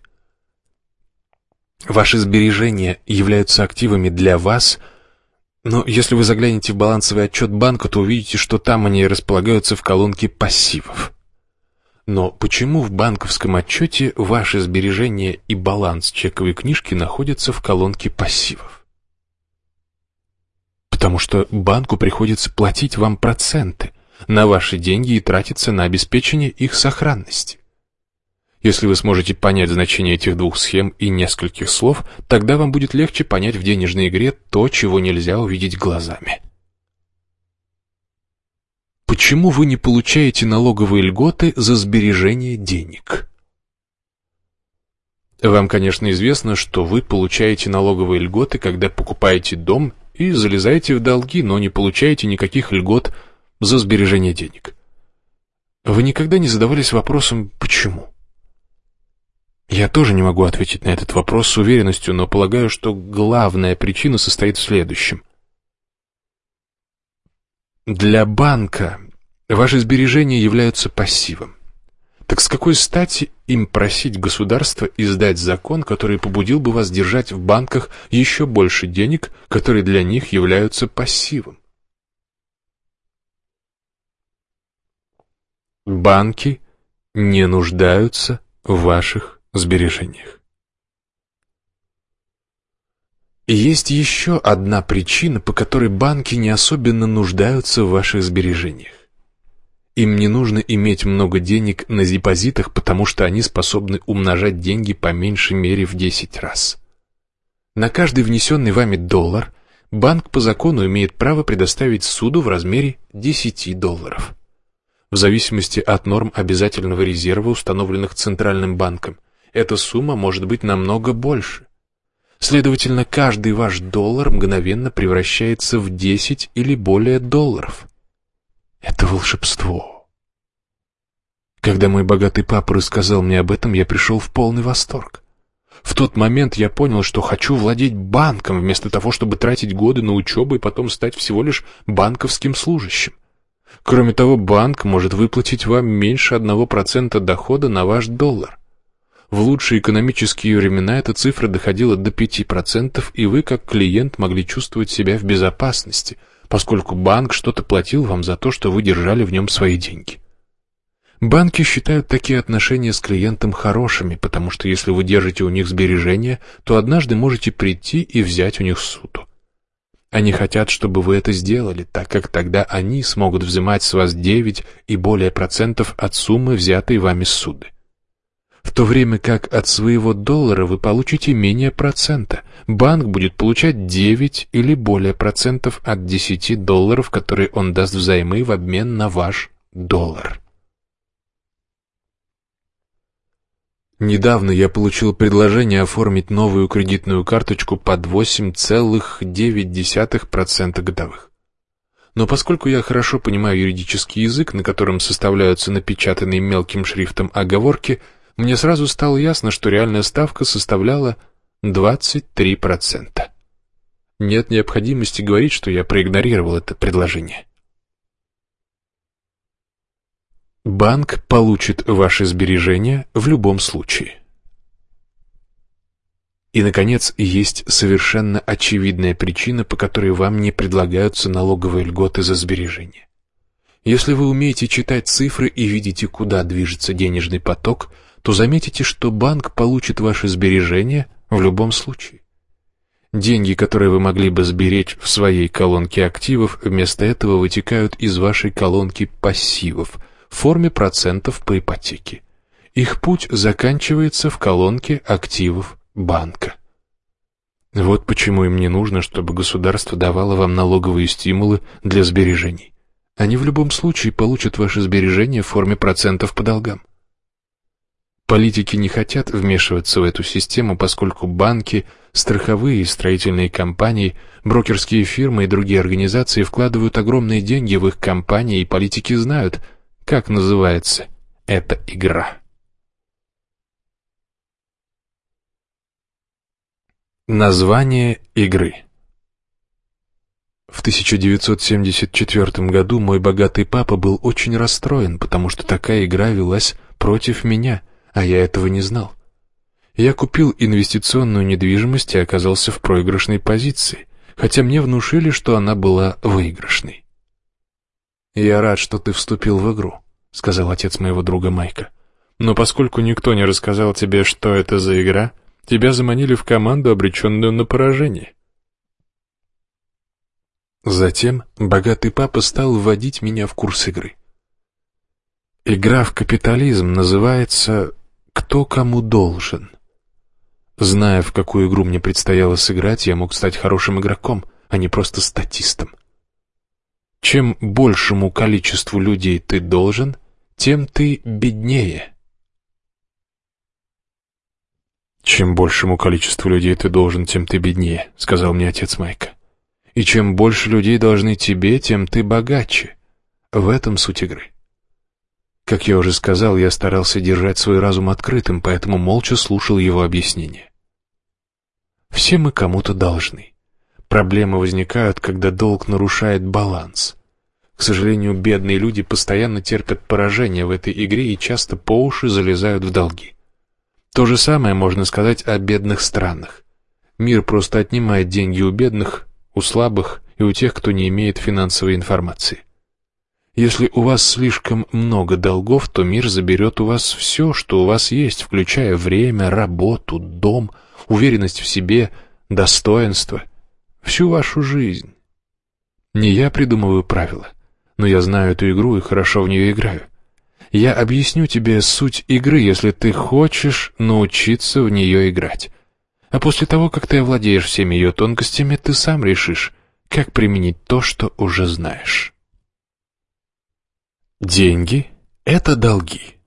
Ваши сбережения являются активами для вас, но если вы заглянете в балансовый отчет банка, то увидите, что там они располагаются в колонке пассивов. Но почему в банковском отчете ваши сбережения и баланс чековой книжки находятся в колонке пассивов? Потому что банку приходится платить вам проценты на ваши деньги и тратиться на обеспечение их сохранности. Если вы сможете понять значение этих двух схем и нескольких слов, тогда вам будет легче понять в денежной игре то, чего нельзя увидеть глазами. Почему вы не получаете налоговые льготы за сбережение денег? Вам, конечно, известно, что вы получаете налоговые льготы, когда покупаете дом и залезаете в долги, но не получаете никаких льгот за сбережение денег. Вы никогда не задавались вопросом «почему?». Я тоже не могу ответить на этот вопрос с уверенностью, но полагаю, что главная причина состоит в следующем. Для банка ваши сбережения являются пассивом. Так с какой стати им просить государства издать закон, который побудил бы вас держать в банках еще больше денег, которые для них являются пассивом? Банки не нуждаются в ваших сбережениях. И есть еще одна причина, по которой банки не особенно нуждаются в ваших сбережениях. Им не нужно иметь много денег на депозитах, потому что они способны умножать деньги по меньшей мере в 10 раз. На каждый внесенный вами доллар банк по закону имеет право предоставить суду в размере 10 долларов. В зависимости от норм обязательного резерва, установленных Центральным банком, эта сумма может быть намного больше. Следовательно, каждый ваш доллар мгновенно превращается в 10 или более долларов. Это волшебство. Когда мой богатый папа рассказал мне об этом, я пришел в полный восторг. В тот момент я понял, что хочу владеть банком, вместо того, чтобы тратить годы на учебу и потом стать всего лишь банковским служащим. Кроме того, банк может выплатить вам меньше 1% дохода на ваш доллар. В лучшие экономические времена эта цифра доходила до 5%, и вы, как клиент, могли чувствовать себя в безопасности, поскольку банк что-то платил вам за то, что вы держали в нем свои деньги. Банки считают такие отношения с клиентом хорошими, потому что если вы держите у них сбережения, то однажды можете прийти и взять у них ссуду. Они хотят, чтобы вы это сделали, так как тогда они смогут взимать с вас 9 и более процентов от суммы, взятой вами ссуды. В то время как от своего доллара вы получите менее процента. Банк будет получать 9 или более процентов от 10 долларов, которые он даст взаймы в обмен на ваш доллар. Недавно я получил предложение оформить новую кредитную карточку под 8,9% годовых. Но поскольку я хорошо понимаю юридический язык, на котором составляются напечатанные мелким шрифтом оговорки, мне сразу стало ясно, что реальная ставка составляла 23%. Нет необходимости говорить, что я проигнорировал это предложение. Банк получит ваши сбережения в любом случае. И, наконец, есть совершенно очевидная причина, по которой вам не предлагаются налоговые льготы за сбережения. Если вы умеете читать цифры и видите, куда движется денежный поток, то заметите, что банк получит ваши сбережения в любом случае. Деньги, которые вы могли бы сберечь в своей колонке активов, вместо этого вытекают из вашей колонки пассивов в форме процентов по ипотеке. Их путь заканчивается в колонке активов банка. Вот почему им не нужно, чтобы государство давало вам налоговые стимулы для сбережений. Они в любом случае получат ваши сбережения в форме процентов по долгам. Политики не хотят вмешиваться в эту систему, поскольку банки, страховые и строительные компании, брокерские фирмы и другие организации вкладывают огромные деньги в их компании, и политики знают, как называется эта игра. Название игры. В 1974 году мой богатый папа был очень расстроен, потому что такая игра велась против меня, а я этого не знал. Я купил инвестиционную недвижимость и оказался в проигрышной позиции, хотя мне внушили, что она была выигрышной. «Я рад, что ты вступил в игру», — сказал отец моего друга Майка. «Но поскольку никто не рассказал тебе, что это за игра, тебя заманили в команду, обреченную на поражение». Затем богатый папа стал вводить меня в курс игры. Игра в капитализм называется «Кто кому должен?». Зная, в какую игру мне предстояло сыграть, я мог стать хорошим игроком, а не просто статистом. Чем большему количеству людей ты должен, тем ты беднее. «Чем большему количеству людей ты должен, тем ты беднее», — сказал мне отец Майка. «И чем больше людей должны тебе, тем ты богаче. В этом суть игры». Как я уже сказал, я старался держать свой разум открытым, поэтому молча слушал его объяснения. Все мы кому-то должны. Проблемы возникают, когда долг нарушает баланс. К сожалению, бедные люди постоянно терпят поражение в этой игре и часто по уши залезают в долги. То же самое можно сказать о бедных странах. Мир просто отнимает деньги у бедных, у слабых и у тех, кто не имеет финансовой информации. Если у вас слишком много долгов, то мир заберет у вас все, что у вас есть, включая время, работу, дом, уверенность в себе, достоинство, всю вашу жизнь. Не я придумываю правила, но я знаю эту игру и хорошо в нее играю. Я объясню тебе суть игры, если ты хочешь научиться в нее играть. А после того, как ты овладеешь всеми ее тонкостями, ты сам решишь, как применить то, что уже знаешь. Деньги — это долги.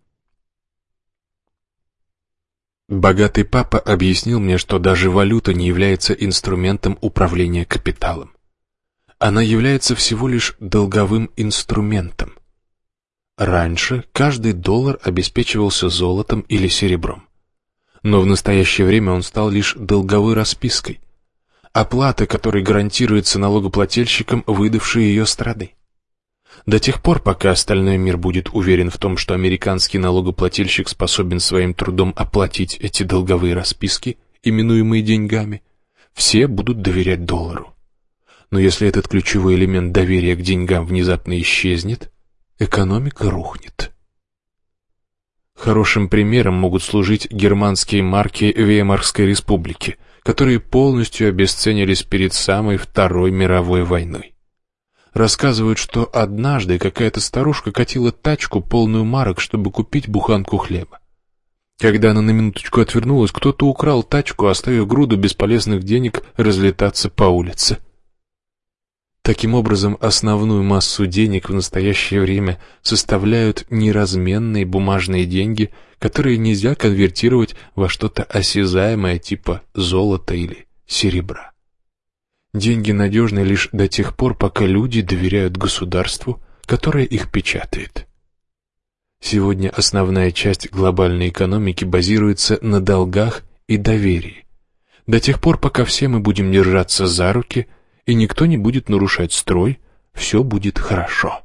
Богатый папа объяснил мне, что даже валюта не является инструментом управления капиталом. Она является всего лишь долговым инструментом. Раньше каждый доллар обеспечивался золотом или серебром. Но в настоящее время он стал лишь долговой распиской, оплатой, которой гарантируется налогоплательщикам, выдавшей ее страны. До тех пор, пока остальной мир будет уверен в том, что американский налогоплательщик способен своим трудом оплатить эти долговые расписки, именуемые деньгами, все будут доверять доллару. Но если этот ключевой элемент доверия к деньгам внезапно исчезнет, экономика рухнет. Хорошим примером могут служить германские марки Веймарской республики, которые полностью обесценились перед самой Второй мировой войной. Рассказывают, что однажды какая-то старушка катила тачку, полную марок, чтобы купить буханку хлеба. Когда она на минуточку отвернулась, кто-то украл тачку, оставив груду бесполезных денег разлетаться по улице. Таким образом, основную массу денег в настоящее время составляют неразменные бумажные деньги, которые нельзя конвертировать во что-то осязаемое типа золота или серебра. Деньги надежны лишь до тех пор, пока люди доверяют государству, которое их печатает. Сегодня основная часть глобальной экономики базируется на долгах и доверии. До тех пор, пока все мы будем держаться за руки, и никто не будет нарушать строй, все будет хорошо.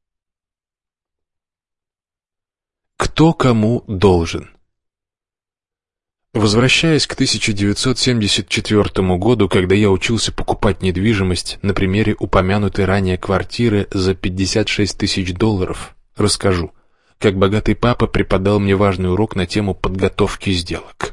Кто кому должен? Возвращаясь к 1974 году, когда я учился покупать недвижимость на примере упомянутой ранее квартиры за $56 тысяч, расскажу, как богатый папа преподал мне важный урок на тему подготовки сделок.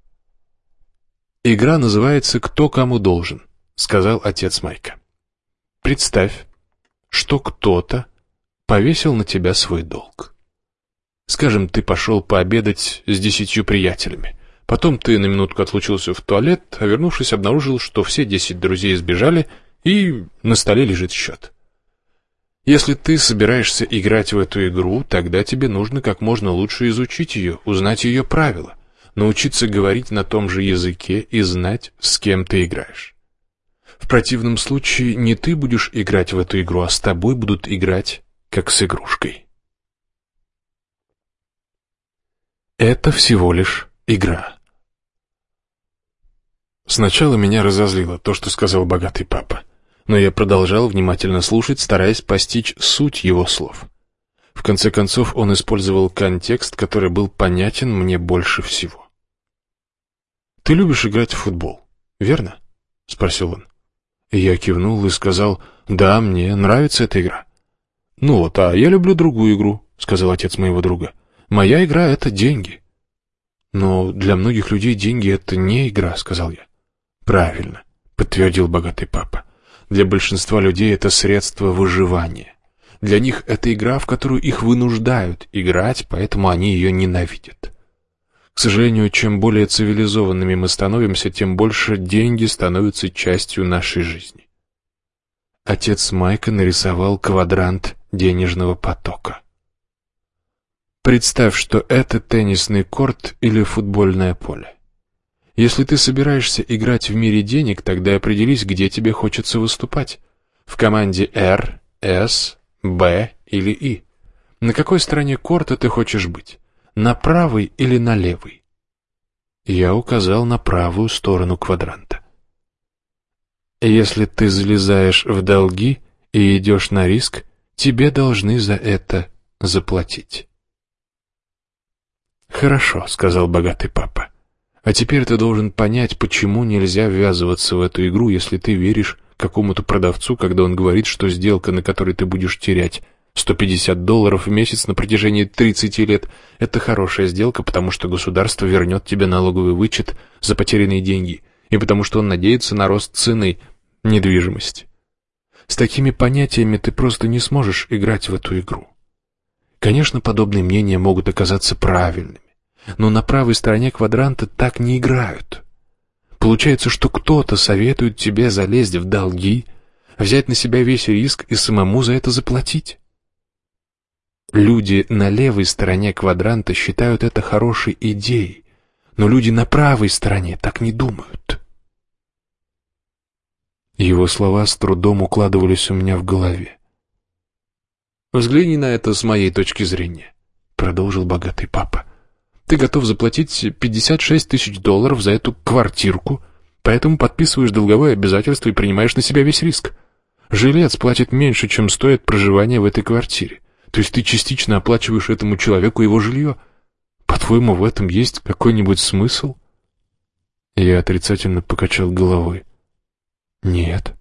«Игра называется «Кто кому должен», — сказал отец Майка. Представь, что кто-то повесил на тебя свой долг. Скажем, ты пошел пообедать с 10 приятелями. Потом ты на минутку отлучился в туалет, а вернувшись, обнаружил, что все 10 друзей сбежали, и на столе лежит счет. Если ты собираешься играть в эту игру, тогда тебе нужно как можно лучше изучить ее, узнать ее правила, научиться говорить на том же языке и знать, с кем ты играешь. В противном случае не ты будешь играть в эту игру, а с тобой будут играть, как с игрушкой. Это всего лишь игра. Сначала меня разозлило то, что сказал богатый папа, но я продолжал внимательно слушать, стараясь постичь суть его слов. В конце концов, он использовал контекст, который был понятен мне больше всего. «Ты любишь играть в футбол, верно?» — спросил он. Я кивнул и сказал: «Да, мне нравится эта игра». «Ну вот, а я люблю другую игру», — сказал отец моего друга. «Моя игра — это деньги». «Но для многих людей деньги — это не игра», — сказал я. «Правильно», — подтвердил богатый папа. «Для большинства людей это средство выживания. Для них это игра, в которую их вынуждают играть, поэтому они ее ненавидят. К сожалению, чем более цивилизованными мы становимся, тем больше деньги становятся частью нашей жизни. Отец Майка нарисовал квадрант денежного потока. Представь, что это теннисный корт или футбольное поле. Если ты собираешься играть в мире денег, тогда определись, где тебе хочется выступать. В команде R, S, B или I. На какой стороне корта ты хочешь быть? На правой или на левой? Я указал на правую сторону квадранта. Если ты залезаешь в долги и идешь на риск, тебе должны за это заплатить. «Хорошо», — сказал богатый папа. «А теперь ты должен понять, почему нельзя ввязываться в эту игру, если ты веришь какому-то продавцу, когда он говорит, что сделка, на которой ты будешь терять $150 в месяц на протяжении 30 лет, это хорошая сделка, потому что государство вернет тебе налоговый вычет за потерянные деньги, и потому что он надеется на рост цены недвижимости. С такими понятиями ты просто не сможешь играть в эту игру. Конечно, подобные мнения могут оказаться правильными, но на правой стороне квадранта так не играют. Получается, что кто-то советует тебе залезть в долги, взять на себя весь риск и самому за это заплатить. Люди на левой стороне квадранта считают это хорошей идеей, но люди на правой стороне так не думают. Его слова с трудом укладывались у меня в голове. «Взгляни на это с моей точки зрения», — продолжил богатый папа. «Ты готов заплатить $56 тысяч за эту квартирку, поэтому подписываешь долговое обязательство и принимаешь на себя весь риск. Жилец платит меньше, чем стоит проживание в этой квартире. То есть ты частично оплачиваешь этому человеку его жилье. По-твоему, в этом есть какой-нибудь смысл?» Я отрицательно покачал головой. «Нет».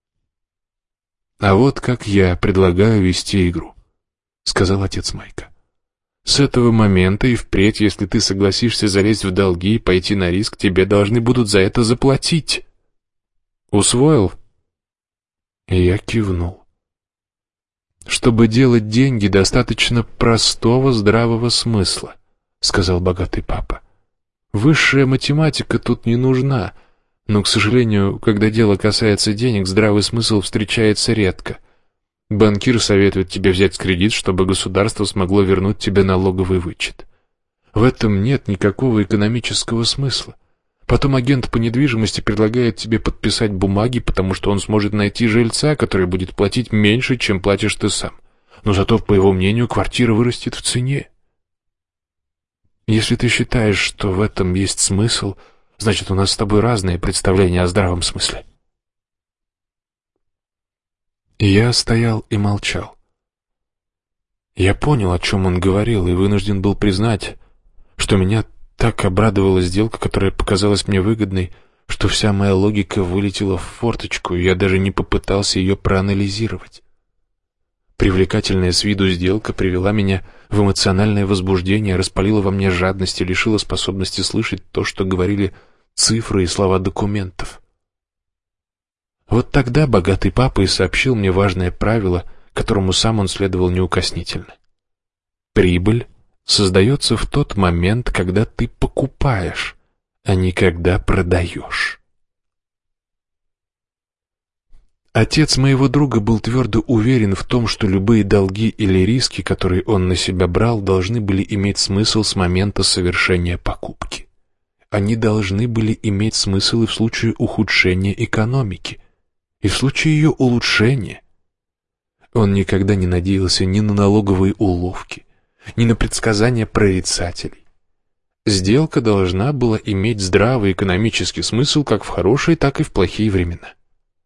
«А вот как я предлагаю вести игру», — сказал отец Майка. «С этого момента и впредь, если ты согласишься залезть в долги и пойти на риск, тебе должны будут за это заплатить. Усвоил?» И я кивнул. «Чтобы делать деньги, достаточно простого здравого смысла», — сказал богатый папа. «Высшая математика тут не нужна. Но, к сожалению, когда дело касается денег, здравый смысл встречается редко. Банкир советует тебе взять кредит, чтобы государство смогло вернуть тебе налоговый вычет. В этом нет никакого экономического смысла. Потом агент по недвижимости предлагает тебе подписать бумаги, потому что он сможет найти жильца, который будет платить меньше, чем платишь ты сам. Но зато, по его мнению, квартира вырастет в цене. Если ты считаешь, что в этом есть смысл, значит, у нас с тобой разные представления о здравом смысле». Я стоял и молчал. Я понял, о чем он говорил, и вынужден был признать, что меня так обрадовала сделка, которая показалась мне выгодной, что вся моя логика вылетела в форточку, и я даже не попытался ее проанализировать. Привлекательная с виду сделка привела меня в эмоциональное возбуждение, распалила во мне жадность и лишила способности слышать то, что говорили цифры и слова документов. Вот тогда богатый папа и сообщил мне важное правило, которому сам он следовал неукоснительно. Прибыль создается в тот момент, когда ты покупаешь, а не когда продаешь. Отец моего друга был твердо уверен в том, что любые долги или риски, которые он на себя брал, должны были иметь смысл с момента совершения покупки. Они должны были иметь смысл и в случае ухудшения экономики, и в случае ее улучшения. Он никогда не надеялся ни на налоговые уловки, ни на предсказания прорицателей. Сделка должна была иметь здравый экономический смысл как в хорошие, так и в плохие времена.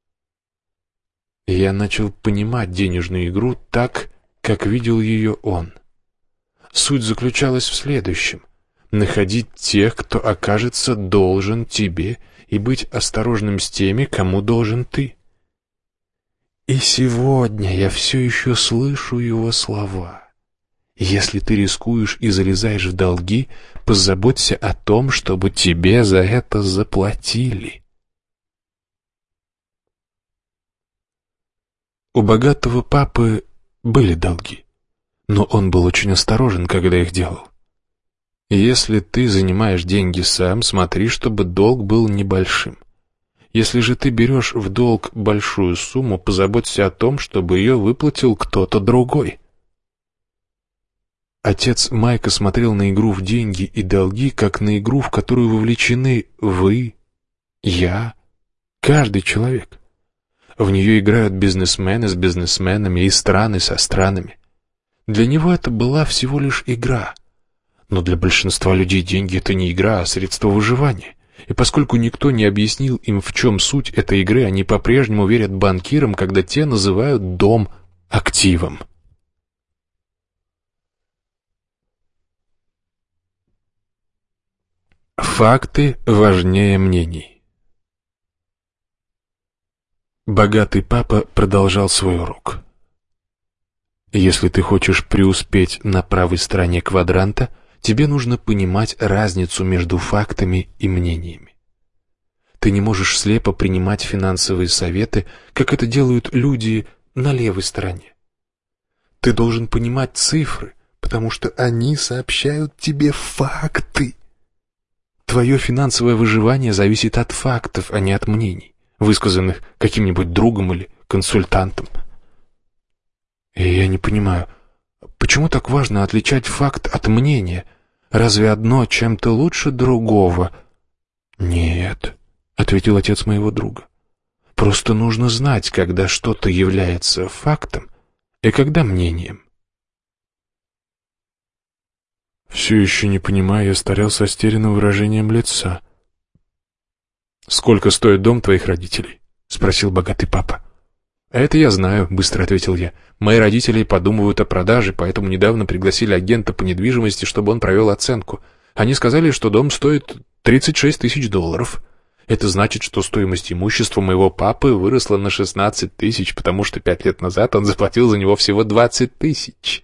И я начал понимать денежную игру так, как видел ее он. Суть заключалась в следующем: находить тех, кто окажется должен тебе, и быть осторожным с теми, кому должен ты. И сегодня я все еще слышу его слова. Если ты рискуешь и залезаешь в долги, позаботься о том, чтобы тебе за это заплатили. У богатого папы были долги, но он был очень осторожен, когда их делал. Если ты занимаешь деньги сам, смотри, чтобы долг был небольшим. Если же ты берешь в долг большую сумму, позаботься о том, чтобы ее выплатил кто-то другой. Отец Майка смотрел на игру в деньги и долги, как на игру, в которую вовлечены вы, я, каждый человек. В нее играют бизнесмены с бизнесменами и страны со странами. Для него это была всего лишь игра. Но для большинства людей деньги — это не игра, а средство выживания. И поскольку никто не объяснил им, в чем суть этой игры, они по-прежнему верят банкирам, когда те называют дом активом. Факты важнее мнений. Богатый папа продолжал свой урок. Если ты хочешь преуспеть на правой стороне квадранта, тебе нужно понимать разницу между фактами и мнениями. Ты не можешь слепо принимать финансовые советы, как это делают люди на левой стороне. Ты должен понимать цифры, потому что они сообщают тебе факты. Твое финансовое выживание зависит от фактов, а не от мнений, высказанных каким-нибудь другом или консультантом. И я не понимаю, почему так важно отличать факт от мнения? Разве одно чем-то лучше другого? Нет, ответил отец моего друга. Просто нужно знать, когда что-то является фактом и когда мнением. Все еще не понимая, я стоял с растерянным выражением лица. «Сколько стоит дом твоих родителей?» — спросил богатый папа. «Это я знаю», — быстро ответил я. «Мои родители подумывают о продаже, поэтому недавно пригласили агента по недвижимости, чтобы он провел оценку. Они сказали, что дом стоит $36 тысяч. Это значит, что стоимость имущества моего папы выросла на 16 тысяч, потому что 5 лет назад он заплатил за него всего 20 тысяч».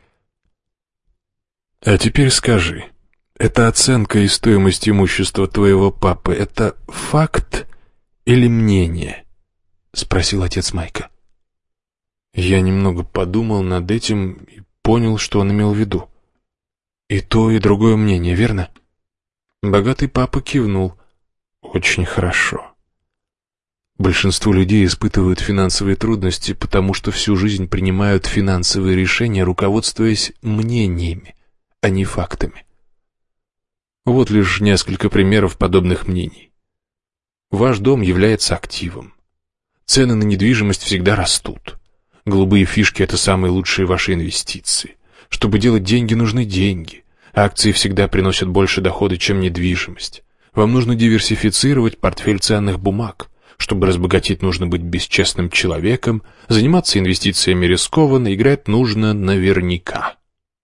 «А теперь скажи, эта оценка и стоимость имущества твоего папы — это факт или мнение?» — спросил отец Майка. Я немного подумал над этим и понял, что он имел в виду. «И то, и другое мнение, верно?» Богатый папа кивнул. «Очень хорошо. Большинство людей испытывают финансовые трудности, потому что всю жизнь принимают финансовые решения, руководствуясь мнениями, а не фактами. Вот лишь несколько примеров подобных мнений. Ваш дом является активом. Цены на недвижимость всегда растут. Голубые фишки — это самые лучшие ваши инвестиции. Чтобы делать деньги, нужны деньги. Акции всегда приносят больше дохода, чем недвижимость. Вам нужно диверсифицировать портфель ценных бумаг. Чтобы разбогатеть, нужно быть бесчестным человеком, заниматься инвестициями рискованно, играть нужно наверняка.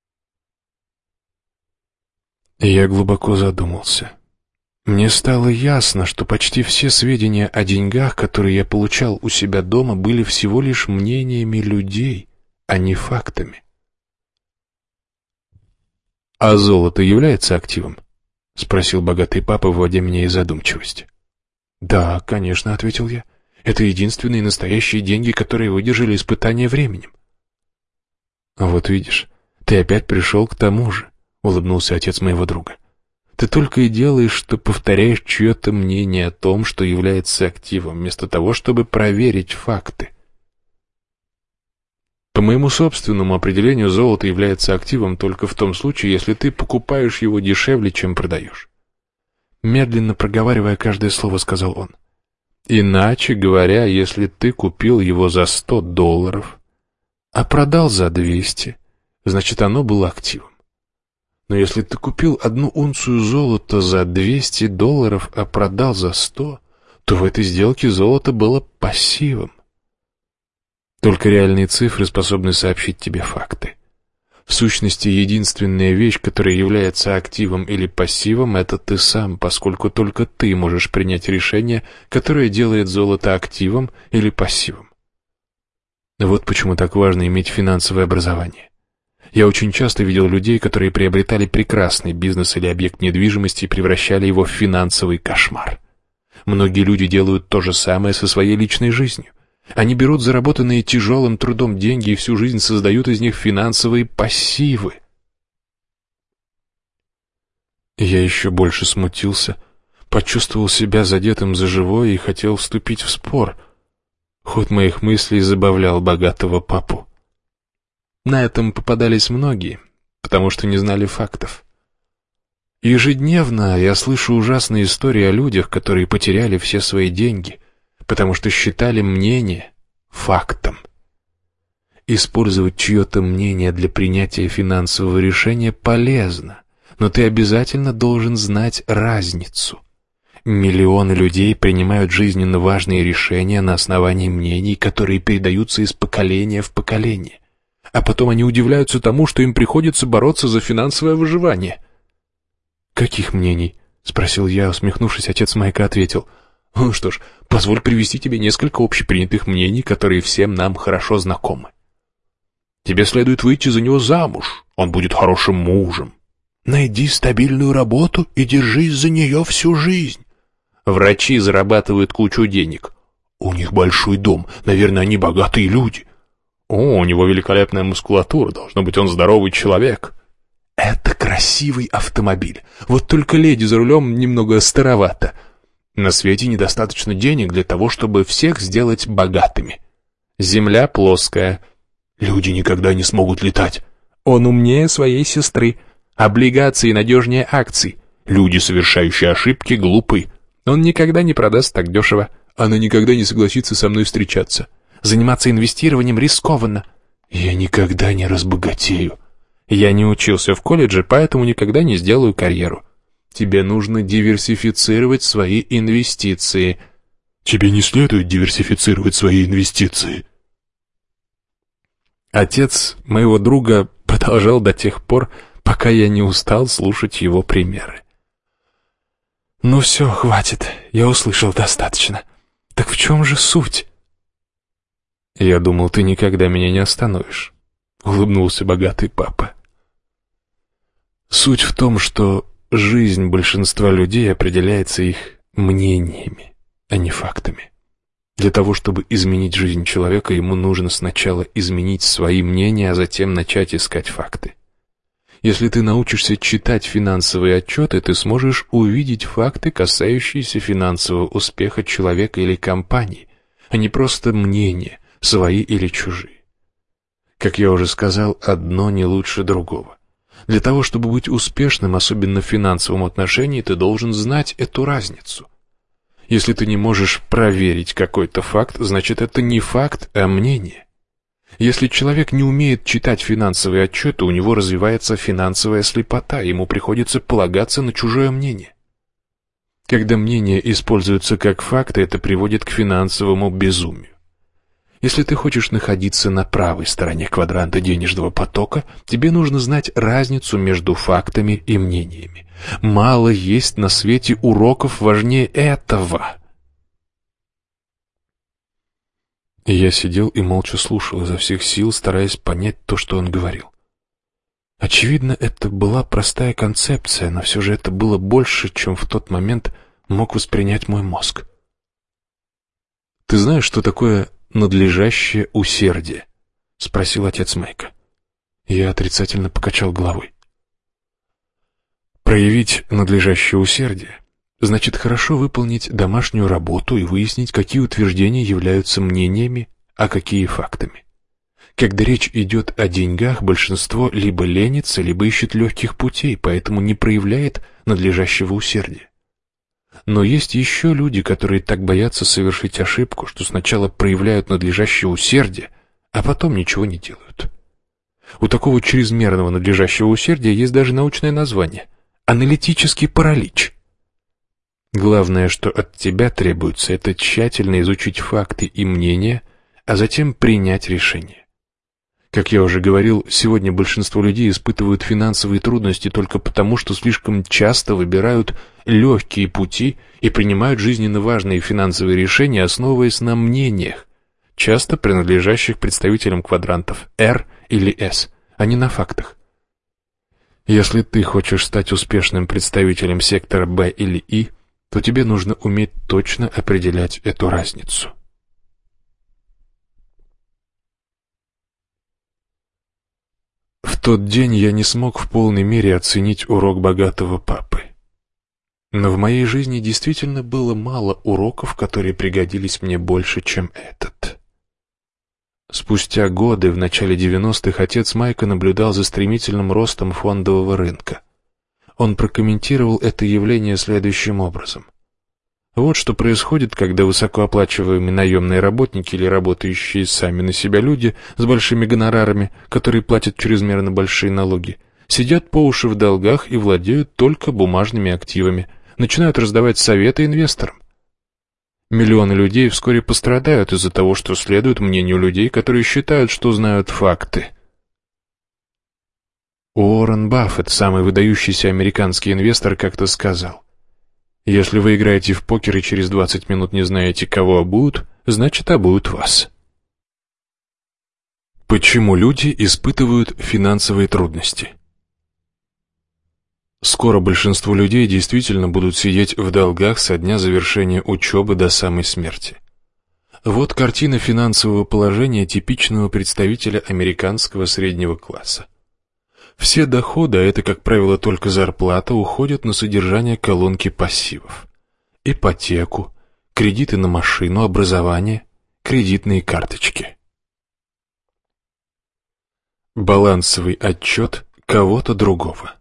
Я глубоко задумался. Мне стало ясно, что почти все сведения о деньгах, которые я получал у себя дома, были всего лишь мнениями людей, а не фактами. «А золото является активом?» — спросил богатый папа, вводя меня из задумчивости. «Да, конечно», — ответил я. «Это единственные настоящие деньги, которые выдержали испытание временем». «Вот видишь, ты опять пришел к тому же», — улыбнулся отец моего друга. «Ты только и делаешь, что повторяешь чье-то мнение о том, что является активом, вместо того, чтобы проверить факты». По моему собственному определению, золото является активом только в том случае, если ты покупаешь его дешевле, чем продаешь. Медленно проговаривая каждое слово, сказал он. Иначе говоря, если ты купил его за $100, а продал за 200, значит, оно было активом. Но если ты купил 1 унцию золота за $200, а продал за 100, то в этой сделке золото было пассивом. Только реальные цифры способны сообщить тебе факты. В сущности, единственная вещь, которая является активом или пассивом, это ты сам, поскольку только ты можешь принять решение, которое делает золото активом или пассивом. Вот почему так важно иметь финансовое образование. Я очень часто видел людей, которые приобретали прекрасный бизнес или объект недвижимости и превращали его в финансовый кошмар. Многие люди делают то же самое со своей личной жизнью. Они берут заработанные тяжелым трудом деньги и всю жизнь создают из них финансовые пассивы. Я еще больше смутился, почувствовал себя задетым за живое и хотел вступить в спор. Ход моих мыслей забавлял богатого папу. На этом попадались многие, потому что не знали фактов. Ежедневно я слышу ужасные истории о людях, которые потеряли все свои деньги, потому что считали мнение фактом. Использовать чье-то мнение для принятия финансового решения полезно, но ты обязательно должен знать разницу. Миллионы людей принимают жизненно важные решения на основании мнений, которые передаются из поколения в поколение. А потом они удивляются тому, что им приходится бороться за финансовое выживание. «Каких мнений?» — спросил я, усмехнувшись, отец Майка ответил. «Ну что ж, позволь привести тебе несколько общепринятых мнений, которые всем нам хорошо знакомы. Тебе следует выйти за него замуж, он будет хорошим мужем. Найди стабильную работу и держись за нее всю жизнь. Врачи зарабатывают кучу денег. У них большой дом, наверное, они богатые люди. О, у него великолепная мускулатура, должно быть, он здоровый человек. Это красивый автомобиль, вот только леди за рулем немного старовато. На свете недостаточно денег для того, чтобы всех сделать богатыми. Земля плоская. Люди никогда не смогут летать. Он умнее своей сестры. Облигации надежнее акций. Люди, совершающие ошибки, глупы. Он никогда не продаст так дешево. Она никогда не согласится со мной встречаться. Заниматься инвестированием рискованно. Я никогда не разбогатею. Я не учился в колледже, поэтому никогда не сделаю карьеру. Тебе нужно диверсифицировать свои инвестиции. Тебе не следует диверсифицировать свои инвестиции. Отец моего друга продолжал до тех пор, пока я не устал слушать его примеры. «Ну все, хватит, я услышал достаточно. Так в чем же суть?» «Я думал, ты никогда меня не остановишь», — улыбнулся богатый папа. «Суть в том, что жизнь большинства людей определяется их мнениями, а не фактами. Для того, чтобы изменить жизнь человека, ему нужно сначала изменить свои мнения, а затем начать искать факты. Если ты научишься читать финансовые отчеты, ты сможешь увидеть факты, касающиеся финансового успеха человека или компании, а не просто мнения, свои или чужие. Как я уже сказал, одно не лучше другого. Для того, чтобы быть успешным, особенно в финансовом отношении, ты должен знать эту разницу. Если ты не можешь проверить какой-то факт, значит, это не факт, а мнение. Если человек не умеет читать финансовые отчеты, у него развивается финансовая слепота, ему приходится полагаться на чужое мнение. Когда мнения используются как факты, это приводит к финансовому безумию. Если ты хочешь находиться на правой стороне квадранта денежного потока, тебе нужно знать разницу между фактами и мнениями. Мало есть на свете уроков важнее этого. Я сидел и молча слушал изо всех сил, стараясь понять то, что он говорил. Очевидно, это была простая концепция, но все же это было больше, чем в тот момент мог воспринять мой мозг. «Ты знаешь, что такое надлежащее усердие?» — спросил отец Майка. Я отрицательно покачал головой. Проявить надлежащее усердие значит хорошо выполнить домашнюю работу и выяснить, какие утверждения являются мнениями, а какие фактами. Когда речь идет о деньгах, большинство либо ленится, либо ищет легких путей, поэтому не проявляет надлежащего усердия. Но есть еще люди, которые так боятся совершить ошибку, что сначала проявляют надлежащее усердие, а потом ничего не делают. У такого чрезмерного надлежащего усердия есть даже научное название – аналитический паралич. Главное, что от тебя требуется, это тщательно изучить факты и мнения, а затем принять решение. Как я уже говорил, сегодня большинство людей испытывают финансовые трудности только потому, что слишком часто выбирают легкие пути и принимают жизненно важные финансовые решения, основываясь на мнениях, часто принадлежащих представителям квадрантов R или S, а не на фактах. Если ты хочешь стать успешным представителем сектора B или I, то тебе нужно уметь точно определять эту разницу. В тот день я не смог в полной мере оценить урок богатого папы. Но в моей жизни действительно было мало уроков, которые пригодились мне больше, чем этот. Спустя годы, в начале 90-х, отец Майка наблюдал за стремительным ростом фондового рынка. Он прокомментировал это явление следующим образом. Вот что происходит, когда высокооплачиваемые наемные работники или работающие сами на себя люди с большими гонорарами, которые платят чрезмерно большие налоги, сидят по уши в долгах и владеют только бумажными активами, начинают раздавать советы инвесторам. Миллионы людей вскоре пострадают из-за того, что следуют мнению людей, которые считают, что знают факты. Уоррен Баффет, самый выдающийся американский инвестор, как-то сказал: «Если вы играете в покер и через 20 минут не знаете, кого обуют, значит, обуют вас». Почему люди испытывают финансовые трудности? Скоро большинство людей действительно будут сидеть в долгах со дня завершения учебы до самой смерти. Вот картина финансового положения типичного представителя американского среднего класса. Все доходы, а это, как правило, только зарплата, уходят на содержание колонки пассивов. Ипотеку, кредиты на машину, образование, кредитные карточки. Балансовый отчет кого-то другого.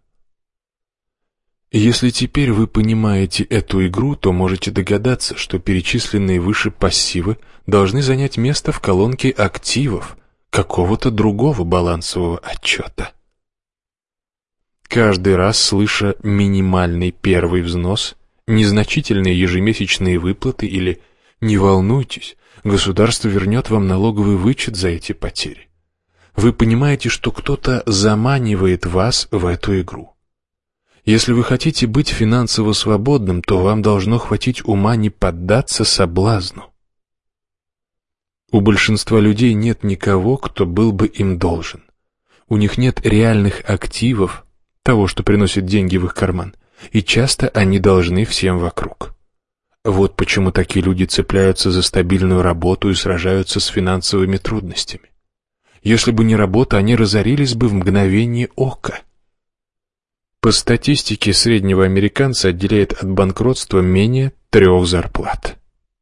Если теперь вы понимаете эту игру, то можете догадаться, что перечисленные выше пассивы должны занять место в колонке активов какого-то другого балансового отчета. Каждый раз, слыша минимальный первый взнос, незначительные ежемесячные выплаты или «не волнуйтесь, государство вернет вам налоговый вычет за эти потери», вы понимаете, что кто-то заманивает вас в эту игру. Если вы хотите быть финансово свободным, то вам должно хватить ума не поддаться соблазну. У большинства людей нет никого, кто был бы им должен. У них нет реальных активов, того, что приносит деньги в их карман, и часто они должны всем вокруг. Вот почему такие люди цепляются за стабильную работу и сражаются с финансовыми трудностями. Если бы не работа, они разорились бы в мгновение ока. По статистике, среднего американца отделяет от банкротства менее 3 зарплат.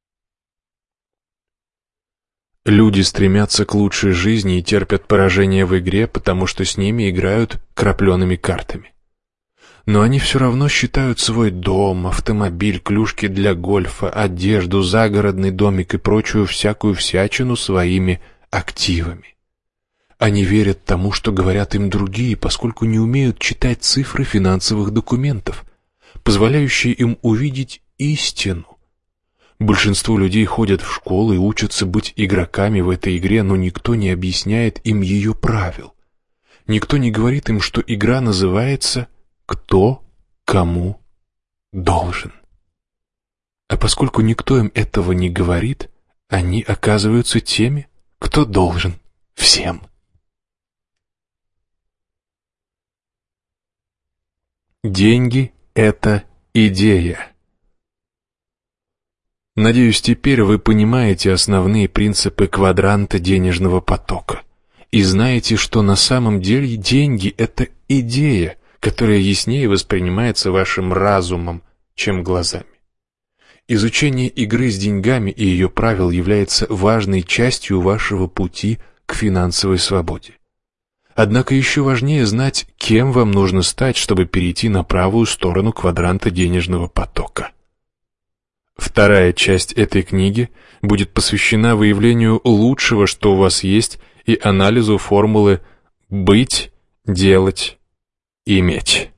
Люди стремятся к лучшей жизни и терпят поражение в игре, потому что с ними играют крапленными картами. Но они все равно считают свой дом, автомобиль, клюшки для гольфа, одежду, загородный домик и прочую всякую всячину своими активами. Они верят тому, что говорят им другие, поскольку не умеют читать цифры финансовых документов, позволяющие им увидеть истину. Большинство людей ходят в школы и учатся быть игроками в этой игре, но никто не объясняет им ее правил. Никто не говорит им, что игра называется «Кто кому должен». А поскольку никто им этого не говорит, они оказываются теми, кто должен всем. Деньги – это идея. Надеюсь, теперь вы понимаете основные принципы квадранта денежного потока и знаете, что на самом деле деньги – это идея, которая яснее воспринимается вашим разумом, чем глазами. Изучение игры с деньгами и ее правил является важной частью вашего пути к финансовой свободе. Однако еще важнее знать, кем вам нужно стать, чтобы перейти на правую сторону квадранта денежного потока. Вторая часть этой книги будет посвящена выявлению лучшего, что у вас есть, и анализу формулы «быть, делать, иметь».